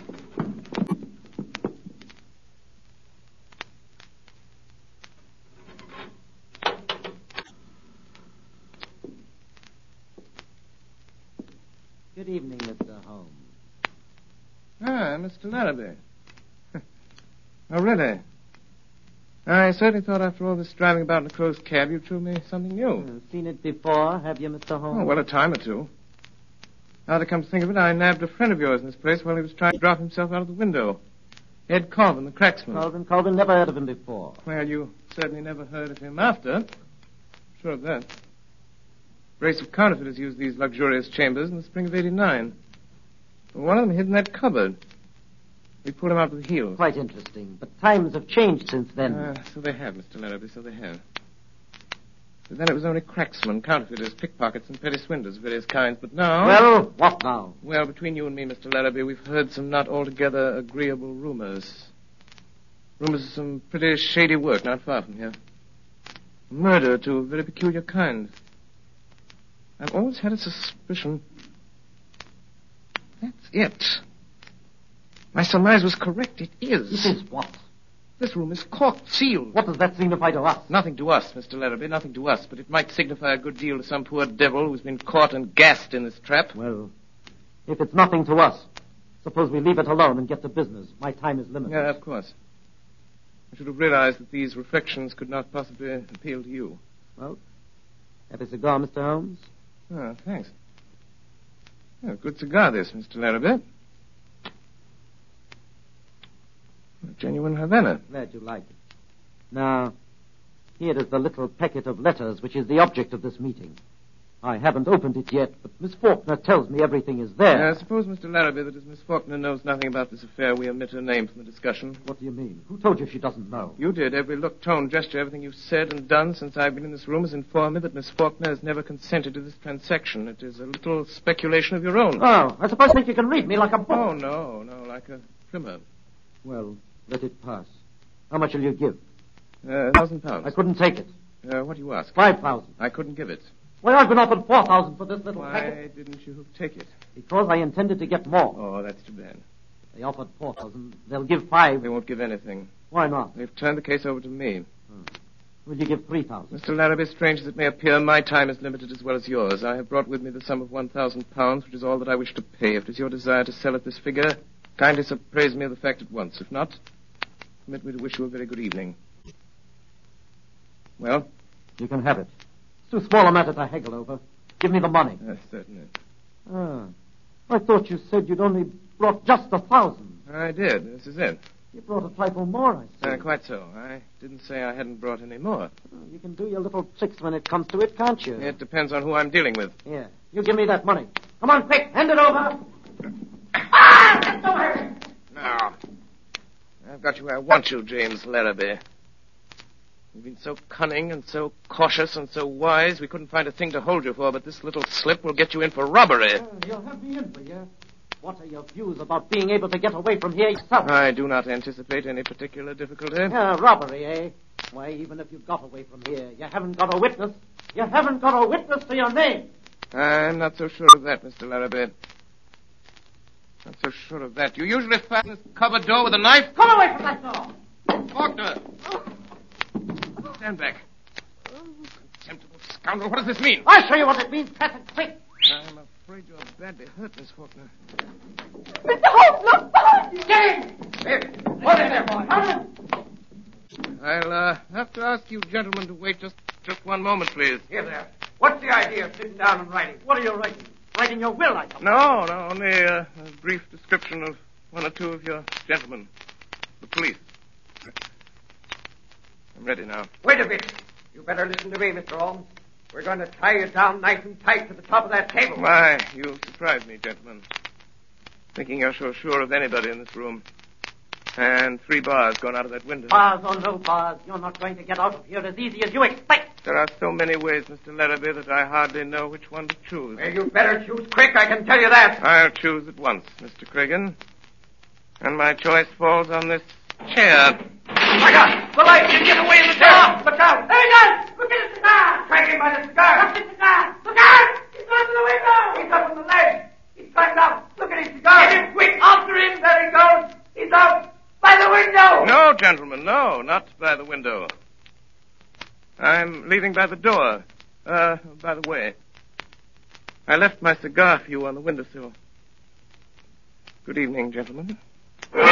[SPEAKER 6] Good evening, Mr. Holmes.
[SPEAKER 8] Ah, Mr. Larrabee. Oh, really? I certainly thought after all this driving about in a closed cab you'd show me something new.
[SPEAKER 6] Seen it before, have you, Mr. Holmes?
[SPEAKER 8] Oh, well, a time or two. Now to come to think of it, I nabbed a friend of yours in this place while he was trying to drop himself out of the window. Ed Colvin, the cracksman.
[SPEAKER 6] Colvin, never heard of him before.
[SPEAKER 8] Well, you certainly never heard of him after. Sure of that. Brace of counterfeiters used these luxurious chambers in the spring of '89. One of them hid in that cupboard. We pulled him out with the heels.
[SPEAKER 6] Quite interesting. But times have changed since then.
[SPEAKER 8] So they have, Mr. Larrabee, so they have. But then it was only cracksmen, counterfeiters, pickpockets, and petty swindlers of various kinds. But now...
[SPEAKER 6] Well, what now?
[SPEAKER 8] Well, between you and me, Mr. Larrabee, we've heard some not altogether agreeable rumors. Rumors of some pretty shady work not far from here. Murder to a very peculiar kind. I've always had a suspicion... That's it. My surmise was correct. It is.
[SPEAKER 6] It is what?
[SPEAKER 8] This room is corked, sealed.
[SPEAKER 6] What does that signify to us?
[SPEAKER 8] Nothing to us, Mr. Larrabee, nothing to us. But it might signify a good deal to some poor devil who's been caught and gassed in this trap.
[SPEAKER 6] Well, if it's nothing to us, suppose we leave it alone and get to business. My time is limited.
[SPEAKER 8] Yeah, of course. I should have realized that these reflections could not possibly appeal to you.
[SPEAKER 6] Well, have a cigar, Mr. Holmes?
[SPEAKER 8] Oh, thanks. Oh, good cigar, this, Mr. Larrabee. A genuine Havana.
[SPEAKER 6] Glad you like it. Now, here is the little packet of letters which is the object of this meeting. I haven't opened it yet, but Miss Faulkner tells me everything is there.
[SPEAKER 8] I suppose, Mr. Larrabee, that as Miss Faulkner knows nothing about this affair, we omit her name from the discussion.
[SPEAKER 6] What do you mean? Who told you she doesn't know?
[SPEAKER 8] You did. Every look, tone, gesture, everything you've said and done since I've been in this room has informed me that Miss Faulkner has never consented to this transaction. It is a little speculation of your own.
[SPEAKER 6] Oh, I suppose you can read me like a book.
[SPEAKER 8] Oh, no, like a primer.
[SPEAKER 6] Well, let it pass. How much will you give?
[SPEAKER 8] £1,000.
[SPEAKER 6] I couldn't take it.
[SPEAKER 8] What do you ask?
[SPEAKER 6] 5,000.
[SPEAKER 8] I couldn't give it.
[SPEAKER 6] Well, I've been offered 4,000 for this little packet.
[SPEAKER 8] Why didn't you take it?
[SPEAKER 6] Because I intended to get more.
[SPEAKER 8] Oh, that's too bad.
[SPEAKER 6] They offered 4,000. They'll give 5.
[SPEAKER 8] They won't give anything.
[SPEAKER 6] Why not?
[SPEAKER 8] They've turned the case over to me.
[SPEAKER 6] Will you give 3,000?
[SPEAKER 8] Mr. Larrabee, strange as it may appear, my time is limited as well as yours. I have brought with me the sum of £1,000, which is all that I wish to pay. If it is your desire to sell at this figure, kindly appraise me of the fact at once. If not, permit me to wish you a very good evening. Well?
[SPEAKER 6] You can have it. It's too small a matter to haggle over. Give me the money.
[SPEAKER 8] Certainly.
[SPEAKER 6] I thought you said you'd only brought just 1,000.
[SPEAKER 8] I did. This is it.
[SPEAKER 6] You brought a trifle more, I see.
[SPEAKER 8] Quite so. I didn't say I hadn't brought any more.
[SPEAKER 6] You can do your little tricks when it comes to it, can't you?
[SPEAKER 8] It depends on who I'm dealing with.
[SPEAKER 6] Yeah. You give me that money. Come on, quick. Hand it over. Get over.
[SPEAKER 8] Now, I've got you where I want you, James Larrabee. You've been so cunning and so cautious and so wise, we couldn't find a thing to hold you for, but this little slip will get you in for robbery.
[SPEAKER 6] You'll have me in, will you? What are your views about being able to get away from here yourself?
[SPEAKER 8] I do not anticipate any particular difficulty.
[SPEAKER 6] Robbery, eh? Why, even if you got away from here, you haven't got a witness. You haven't got a witness to your name.
[SPEAKER 8] I'm not so sure of that, Mr. Larrabee. Not so sure of that. You usually fasten this cupboard door with a knife.
[SPEAKER 6] Come away from that door!
[SPEAKER 8] Faulkner! Stand back. Contemptible scoundrel. What does this mean?
[SPEAKER 6] I'll show you what it means. Press it quick.
[SPEAKER 8] I'm afraid you're badly hurt, Miss Faulkner.
[SPEAKER 7] Mr. Holmes, look behind you!
[SPEAKER 6] James! What is there, boy?
[SPEAKER 8] I'll have to ask you gentlemen to wait just one moment, please.
[SPEAKER 6] Here there. What's the idea of sitting down and writing? What are you writing? Writing your will, I suppose.
[SPEAKER 8] No, only a brief description of one or two of your gentlemen. The police. I'm ready now.
[SPEAKER 6] Wait a bit. You better listen to me, Mr. Holmes. We're going to tie you down nice and tight to the top of that table.
[SPEAKER 8] Why, you surprised me, gentlemen. Thinking you're so sure of anybody in this room. And 3 bars gone out of that window.
[SPEAKER 6] Bars or no bars, you're not going to get out of here as easy as you expect.
[SPEAKER 8] There are so many ways, Mr. Larrabee, that I hardly know which one to choose.
[SPEAKER 6] Well, you better choose quick, I can tell you that.
[SPEAKER 8] I'll choose at once, Mr. Cregan. And my choice falls on this chair.
[SPEAKER 6] My God! The light! Get away in the chair! Look out! There he goes! Look at his cigar! Drag him by the cigar! Look at the cigar! Look out! He's gone to the window! He's up on the ledge! He's climbed out! Look at his cigar! Get him quick! After him! There he goes! He's out! By the window!
[SPEAKER 8] No, gentlemen, no, not by the window. I'm leaving by the door. By the way, I left my cigar for you on the windowsill. Good evening, gentlemen.
[SPEAKER 1] There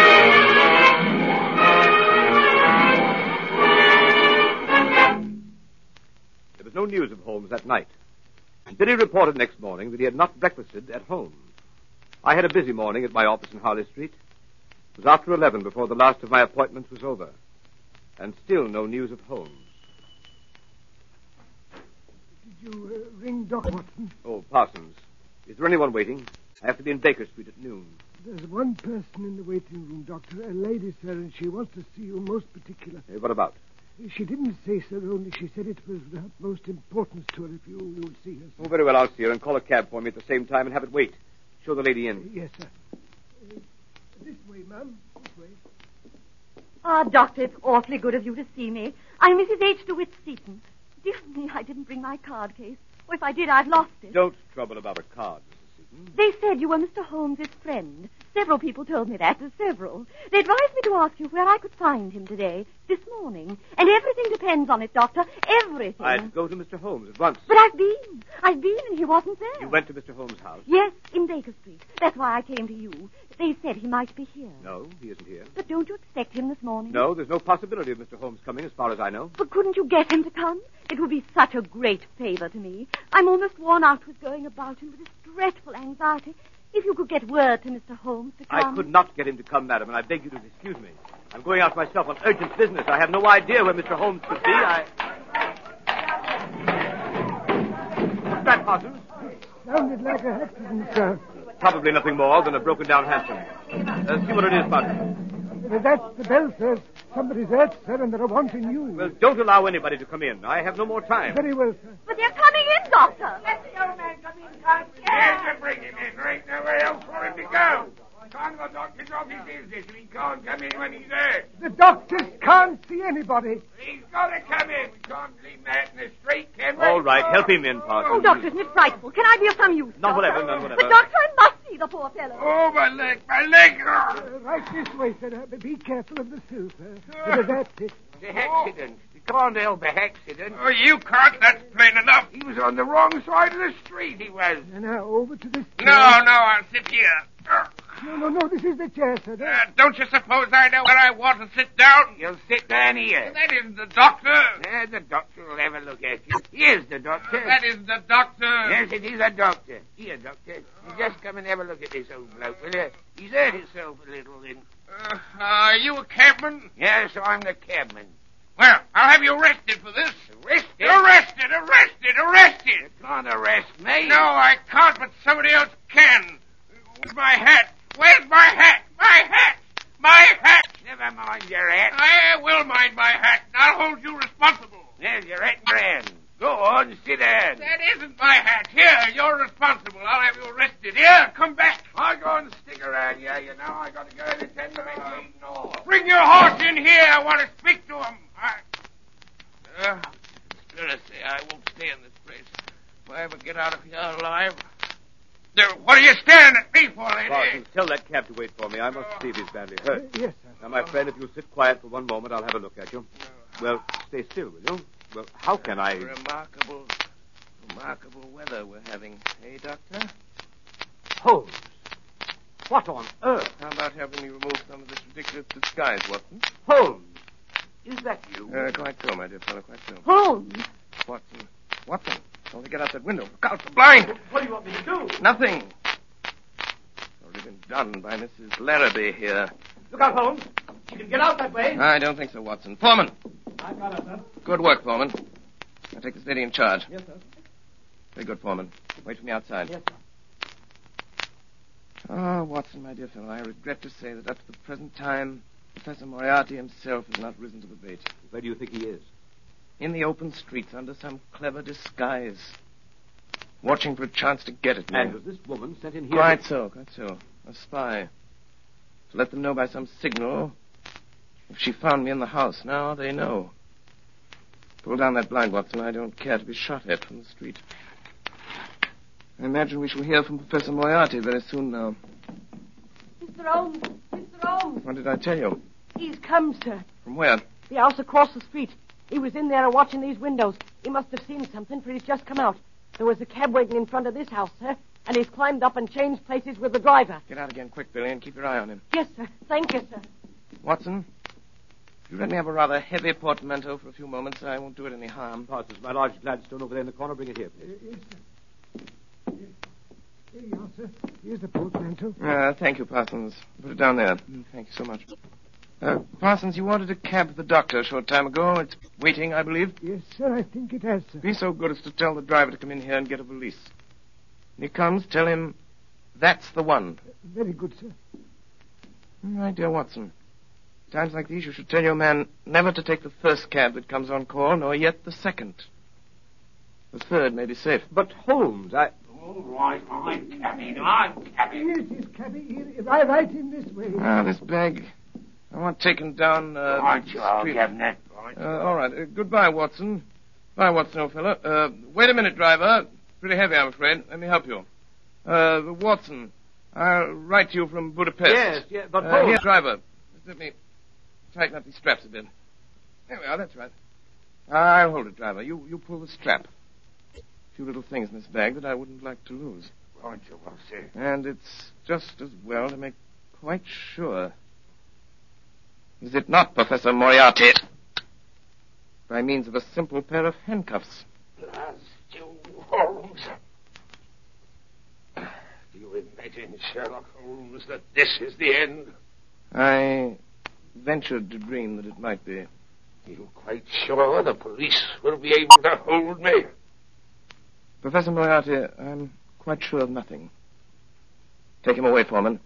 [SPEAKER 1] was no news of Holmes that night. Billy reported next morning that he had not breakfasted at home. I had a busy morning at my office in Harley Street. It was after 11 before the last of my appointments was over. And still no news of Holmes.
[SPEAKER 13] Did you ring Doc Watson?
[SPEAKER 1] Oh, Parsons. Is there anyone waiting? I have to be in Baker Street at noon.
[SPEAKER 13] There's one person in the waiting room, Doctor. A lady, sir, and she wants to see you most particular.
[SPEAKER 1] What about?
[SPEAKER 13] She didn't say, sir, only she said it was of utmost importance to her if you would see her, sir.
[SPEAKER 1] Oh, very well, I'll see her and call a cab for me at the same time and have it wait. Show the lady in.
[SPEAKER 13] Yes, sir. This way, ma'am. This way.
[SPEAKER 4] Ah, Doctor, it's awfully good of you to see me. I'm Mrs. H. DeWitt Seaton. Dear me, I didn't bring my card case. Or if I did, I've lost it.
[SPEAKER 1] Don't trouble about a card, Mrs. Seaton.
[SPEAKER 4] They said you were Mr. Holmes's friend. Several people told me that. Several. They advised me to ask you where I could find him today, this morning. And everything depends on it, Doctor. Everything.
[SPEAKER 1] I'd go to Mr. Holmes at once.
[SPEAKER 4] But I've been, and he wasn't there.
[SPEAKER 1] You went to Mr. Holmes' house?
[SPEAKER 4] Yes, in Baker Street. That's why I came to you. They said he might be here.
[SPEAKER 1] No, he isn't here.
[SPEAKER 4] But don't you expect him this morning?
[SPEAKER 1] No, there's no possibility of Mr. Holmes coming as far as I know.
[SPEAKER 4] But couldn't you get him to come? It would be such a great favor to me. I'm almost worn out with going about him with this dreadful anxiety. If you could get word to Mr. Holmes to come...
[SPEAKER 1] I could not get him to come, madam, and I beg you to excuse me. I'm going out myself on urgent business. I have no idea where Mr. Holmes could be. What's that, Parsons?
[SPEAKER 13] Sounded like an accident, sir.
[SPEAKER 1] Probably nothing more than a broken-down hansom. See what it is, Parsons.
[SPEAKER 13] That's the bell, sir. Somebody's hurt, sir, and they're wanting you.
[SPEAKER 1] Well, don't allow anybody to come in. I have no more time.
[SPEAKER 13] Very well, sir.
[SPEAKER 4] But they're coming in, Doctor.
[SPEAKER 7] Let the old man come in, can't you?
[SPEAKER 9] Yes, to bring him in. There ain't nowhere else for him to go. Can't the doctor's office is this, and he can't come in when he's hurt.
[SPEAKER 13] The doctors can't see anybody.
[SPEAKER 9] He's got to come in. We can't leave him out in the street, can we?
[SPEAKER 1] All right, help him in, Parsons.
[SPEAKER 4] Oh, Doctor, isn't it frightful? Can I be of some use?
[SPEAKER 1] None
[SPEAKER 4] Doctor?
[SPEAKER 1] whatever, none whatever.
[SPEAKER 4] But, Doctor, I must see the poor fellow.
[SPEAKER 9] Oh, my leg, my leg.
[SPEAKER 13] Right this way, sir. Be careful of the sill, sir. That's it.
[SPEAKER 9] It's an accident. You can't help an accident. Oh, you can't. That's plain enough. He was on the wrong side of the street, he was.
[SPEAKER 13] Now, over to this chair.
[SPEAKER 9] No, I'll sit here.
[SPEAKER 13] No, this is the chair, sir.
[SPEAKER 9] Don't you suppose I know where I want to sit down? You'll sit down here. That isn't the doctor. The doctor will have a look at you. Here's the doctor. That isn't the doctor. Yes, it is a doctor. Here, doctor. You just come and have a look at this old bloke, will you? He's hurt himself a little, then. Are you a cabman? Yes, I'm the cabman. Well, I'll have you arrested for this. Arrested? Arrested! You can't arrest me. No, I can't, but somebody else can. Where's my hat? Where's my hat? My hat! Never mind your hat. I will mind my hat, and I'll hold you responsible. There's your hat in your hand. Go on, sit down. That isn't my hat. Here, you're responsible. I'll have you arrested. Here, come back. I'll go and stick around here. You know, I got to go and attend to my meeting. Bring your horse in here. I want to speak to him. Conspiracy. I won't stay in this place. If I ever get out of here alive. What are you staring at me for, lady?
[SPEAKER 1] Parsons, tell that cab to wait for me. I must see if he's badly hurt.
[SPEAKER 13] Yes, sir.
[SPEAKER 1] Now, my friend, if you'll sit quiet for one moment, I'll have a look at you. Well, stay still, will you? Well, how can I...
[SPEAKER 8] Remarkable Remarkable weather we're having, eh, Doctor?
[SPEAKER 3] Holmes! What on earth?
[SPEAKER 8] How about having me remove some of this ridiculous disguise, Watson?
[SPEAKER 3] Holmes! Is that you?
[SPEAKER 8] Quite so, my dear fellow, quite so.
[SPEAKER 4] Holmes!
[SPEAKER 8] Watson. Watson, only get out that window. Look out, the blind!
[SPEAKER 3] What do you want me to do?
[SPEAKER 8] Nothing. Already been done by Mrs. Larrabee here.
[SPEAKER 3] Look out, Holmes. You can get out that way.
[SPEAKER 8] I don't think so, Watson. Foreman!
[SPEAKER 5] I got it, sir.
[SPEAKER 8] Good work, Foreman. I'll take this lady in charge.
[SPEAKER 5] Yes, sir.
[SPEAKER 8] Very good, Foreman. Wait for me outside.
[SPEAKER 5] Yes, sir.
[SPEAKER 8] Oh, Watson, my dear fellow, I regret to say that up to the present time, Professor Moriarty himself has not risen to the bait.
[SPEAKER 3] Where do you think he is?
[SPEAKER 8] In the open streets, under some clever disguise. Watching for a chance to get at me.
[SPEAKER 3] And was this woman sent in here?
[SPEAKER 8] Quite so, quite so. A spy. To let them know by some signal if she found me in the house. Now they know. Pull down that blind, Watson. I don't care to be shot at from the street. I imagine we shall hear from Professor Moriarty very soon now.
[SPEAKER 7] Mr. Holmes! Mr. Holmes!
[SPEAKER 8] What did I tell you?
[SPEAKER 7] He's come, sir.
[SPEAKER 8] From where?
[SPEAKER 7] The house across the street. He was in there watching these windows. He must have seen something, for he's just come out. There was a cab waiting in front of this house, sir, and he's climbed up and changed places with the driver.
[SPEAKER 8] Get out again quick, Billy, and keep your eye on him.
[SPEAKER 7] Yes, sir. Thank you, sir.
[SPEAKER 8] Watson, if you let me have a rather heavy portmanteau for a few moments, I won't do it any harm.
[SPEAKER 3] Parsons, my large Gladstone over there in the corner. Bring it here, please.
[SPEAKER 13] Yes, sir. Here you are, sir. Here's the portmanteau.
[SPEAKER 8] Thank you, Parsons. Put it down there. Thank you so much. Parsons, you ordered a cab for the doctor a short time ago. It's waiting, I believe.
[SPEAKER 13] Yes, sir, I think it has, sir.
[SPEAKER 8] Be so good as to tell the driver to come in here and get a valise. When he comes, tell him that's the one.
[SPEAKER 13] Very good, sir.
[SPEAKER 8] My dear Watson, times like these you should tell your man never to take the first cab that comes on call, nor yet the second. The third may be safe.
[SPEAKER 3] But, Holmes,
[SPEAKER 10] All right, I'm cabby.
[SPEAKER 13] Yes, yes, cabby. Here, right in this way.
[SPEAKER 8] This bag. I want taken down,
[SPEAKER 10] Right, I'll
[SPEAKER 8] street.
[SPEAKER 10] give that. Right.
[SPEAKER 8] All right. Goodbye, Watson. Bye, Watson, old fellow. Wait a minute, driver. Pretty heavy, I'm afraid. Let me help you. Watson, I'll write to you from Budapest.
[SPEAKER 3] Yes, but
[SPEAKER 8] Here, driver. Let me tighten up these straps a bit. There we are, that's right. I'll hold it, driver. You pull the strap. A few little things in this bag that I wouldn't like to lose.
[SPEAKER 10] Right, you will, sir.
[SPEAKER 8] And it's just as well to make quite sure. Is it not, Professor Moriarty? By means of a simple pair of handcuffs.
[SPEAKER 10] Blast you, Holmes. Do you imagine, Sherlock Holmes, that this is the end?
[SPEAKER 8] I ventured to dream that it might be.
[SPEAKER 10] You quite sure the police will be able to hold me?
[SPEAKER 8] Professor Moriarty, I'm quite sure of nothing. Take him away, Foreman.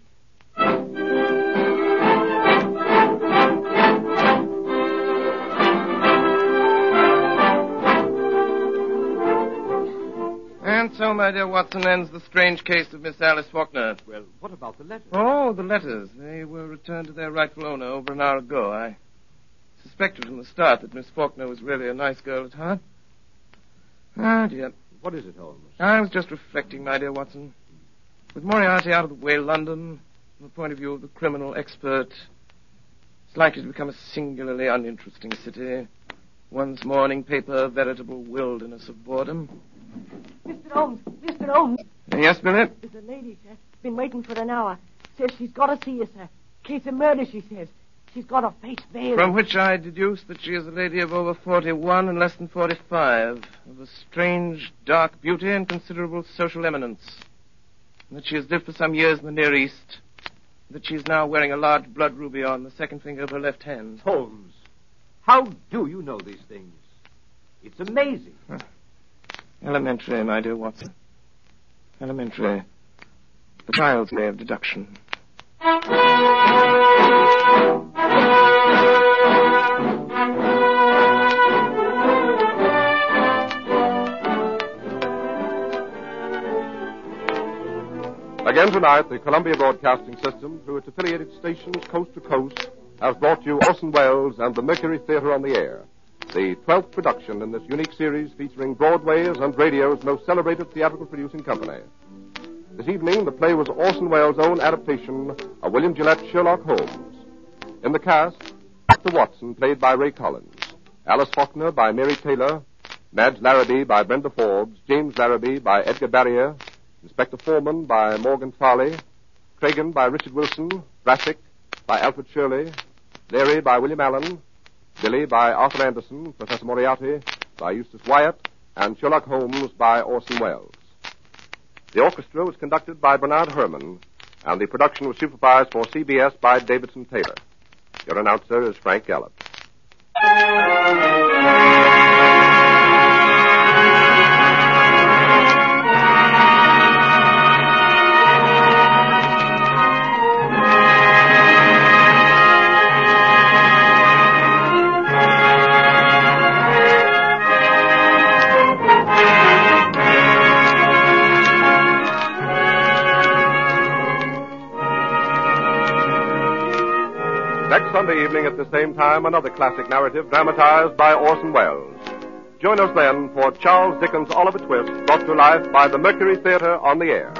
[SPEAKER 8] And so, my dear Watson, ends the strange case of Miss Alice Faulkner.
[SPEAKER 3] Well, what about the letters?
[SPEAKER 8] Oh, the letters. They were returned to their rightful owner over an hour ago. I suspected from the start that Miss Faulkner was really a nice girl at heart. Ah, dear.
[SPEAKER 3] What is it, Holmes?
[SPEAKER 8] I was just reflecting, my dear Watson. With Moriarty out of the way, London, from the point of view of the criminal expert, is likely to become a singularly uninteresting city. One's morning paper, a veritable wilderness of boredom.
[SPEAKER 7] Mr. Holmes! Mr. Holmes!
[SPEAKER 8] Yes, Billy?
[SPEAKER 7] There's a lady, sir. Been waiting for an hour. Says she's got to see you, sir. Case of murder, she says. She's got her face veiled.
[SPEAKER 8] From which I deduce that she is a lady of over 41 and less than 45, of a strange, dark beauty and considerable social eminence. And that she has lived for some years in the Near East. That she is now wearing a large blood ruby on the second finger of her left hand.
[SPEAKER 3] Holmes, how do you know these things? It's amazing.
[SPEAKER 8] Elementary, my dear Watson. Elementary. The child's way of deduction.
[SPEAKER 1] Again tonight, the Columbia Broadcasting System, through its affiliated stations coast to coast, has brought you Orson Welles and the Mercury Theater on the Air, the 12th production in this unique series featuring Broadway's and radio's most celebrated theatrical producing company. This evening, the play was Orson Welles' own adaptation of William Gillette Sherlock Holmes. In the cast, Dr. Watson, played by Ray Collins, Alice Faulkner by Mary Taylor, Madge Larrabee by Brenda Forbes, James Larrabee by Edgar Barrier, Inspector Foreman by Morgan Farley, Cragen by Richard Wilson, Brassic by Alfred Shirley, Leary by William Allen, Billy by Arthur Anderson, Professor Moriarty by Eustace Wyatt, and Sherlock Holmes by Orson Welles. The orchestra was conducted by Bernard Herrmann, and the production was supervised for CBS by Davidson Taylor. Your announcer is Frank Gallup. Next Sunday evening at the same time, another classic narrative dramatized by Orson Welles. Join us then for Charles Dickens' Oliver Twist, brought to life by the Mercury Theater on the Air.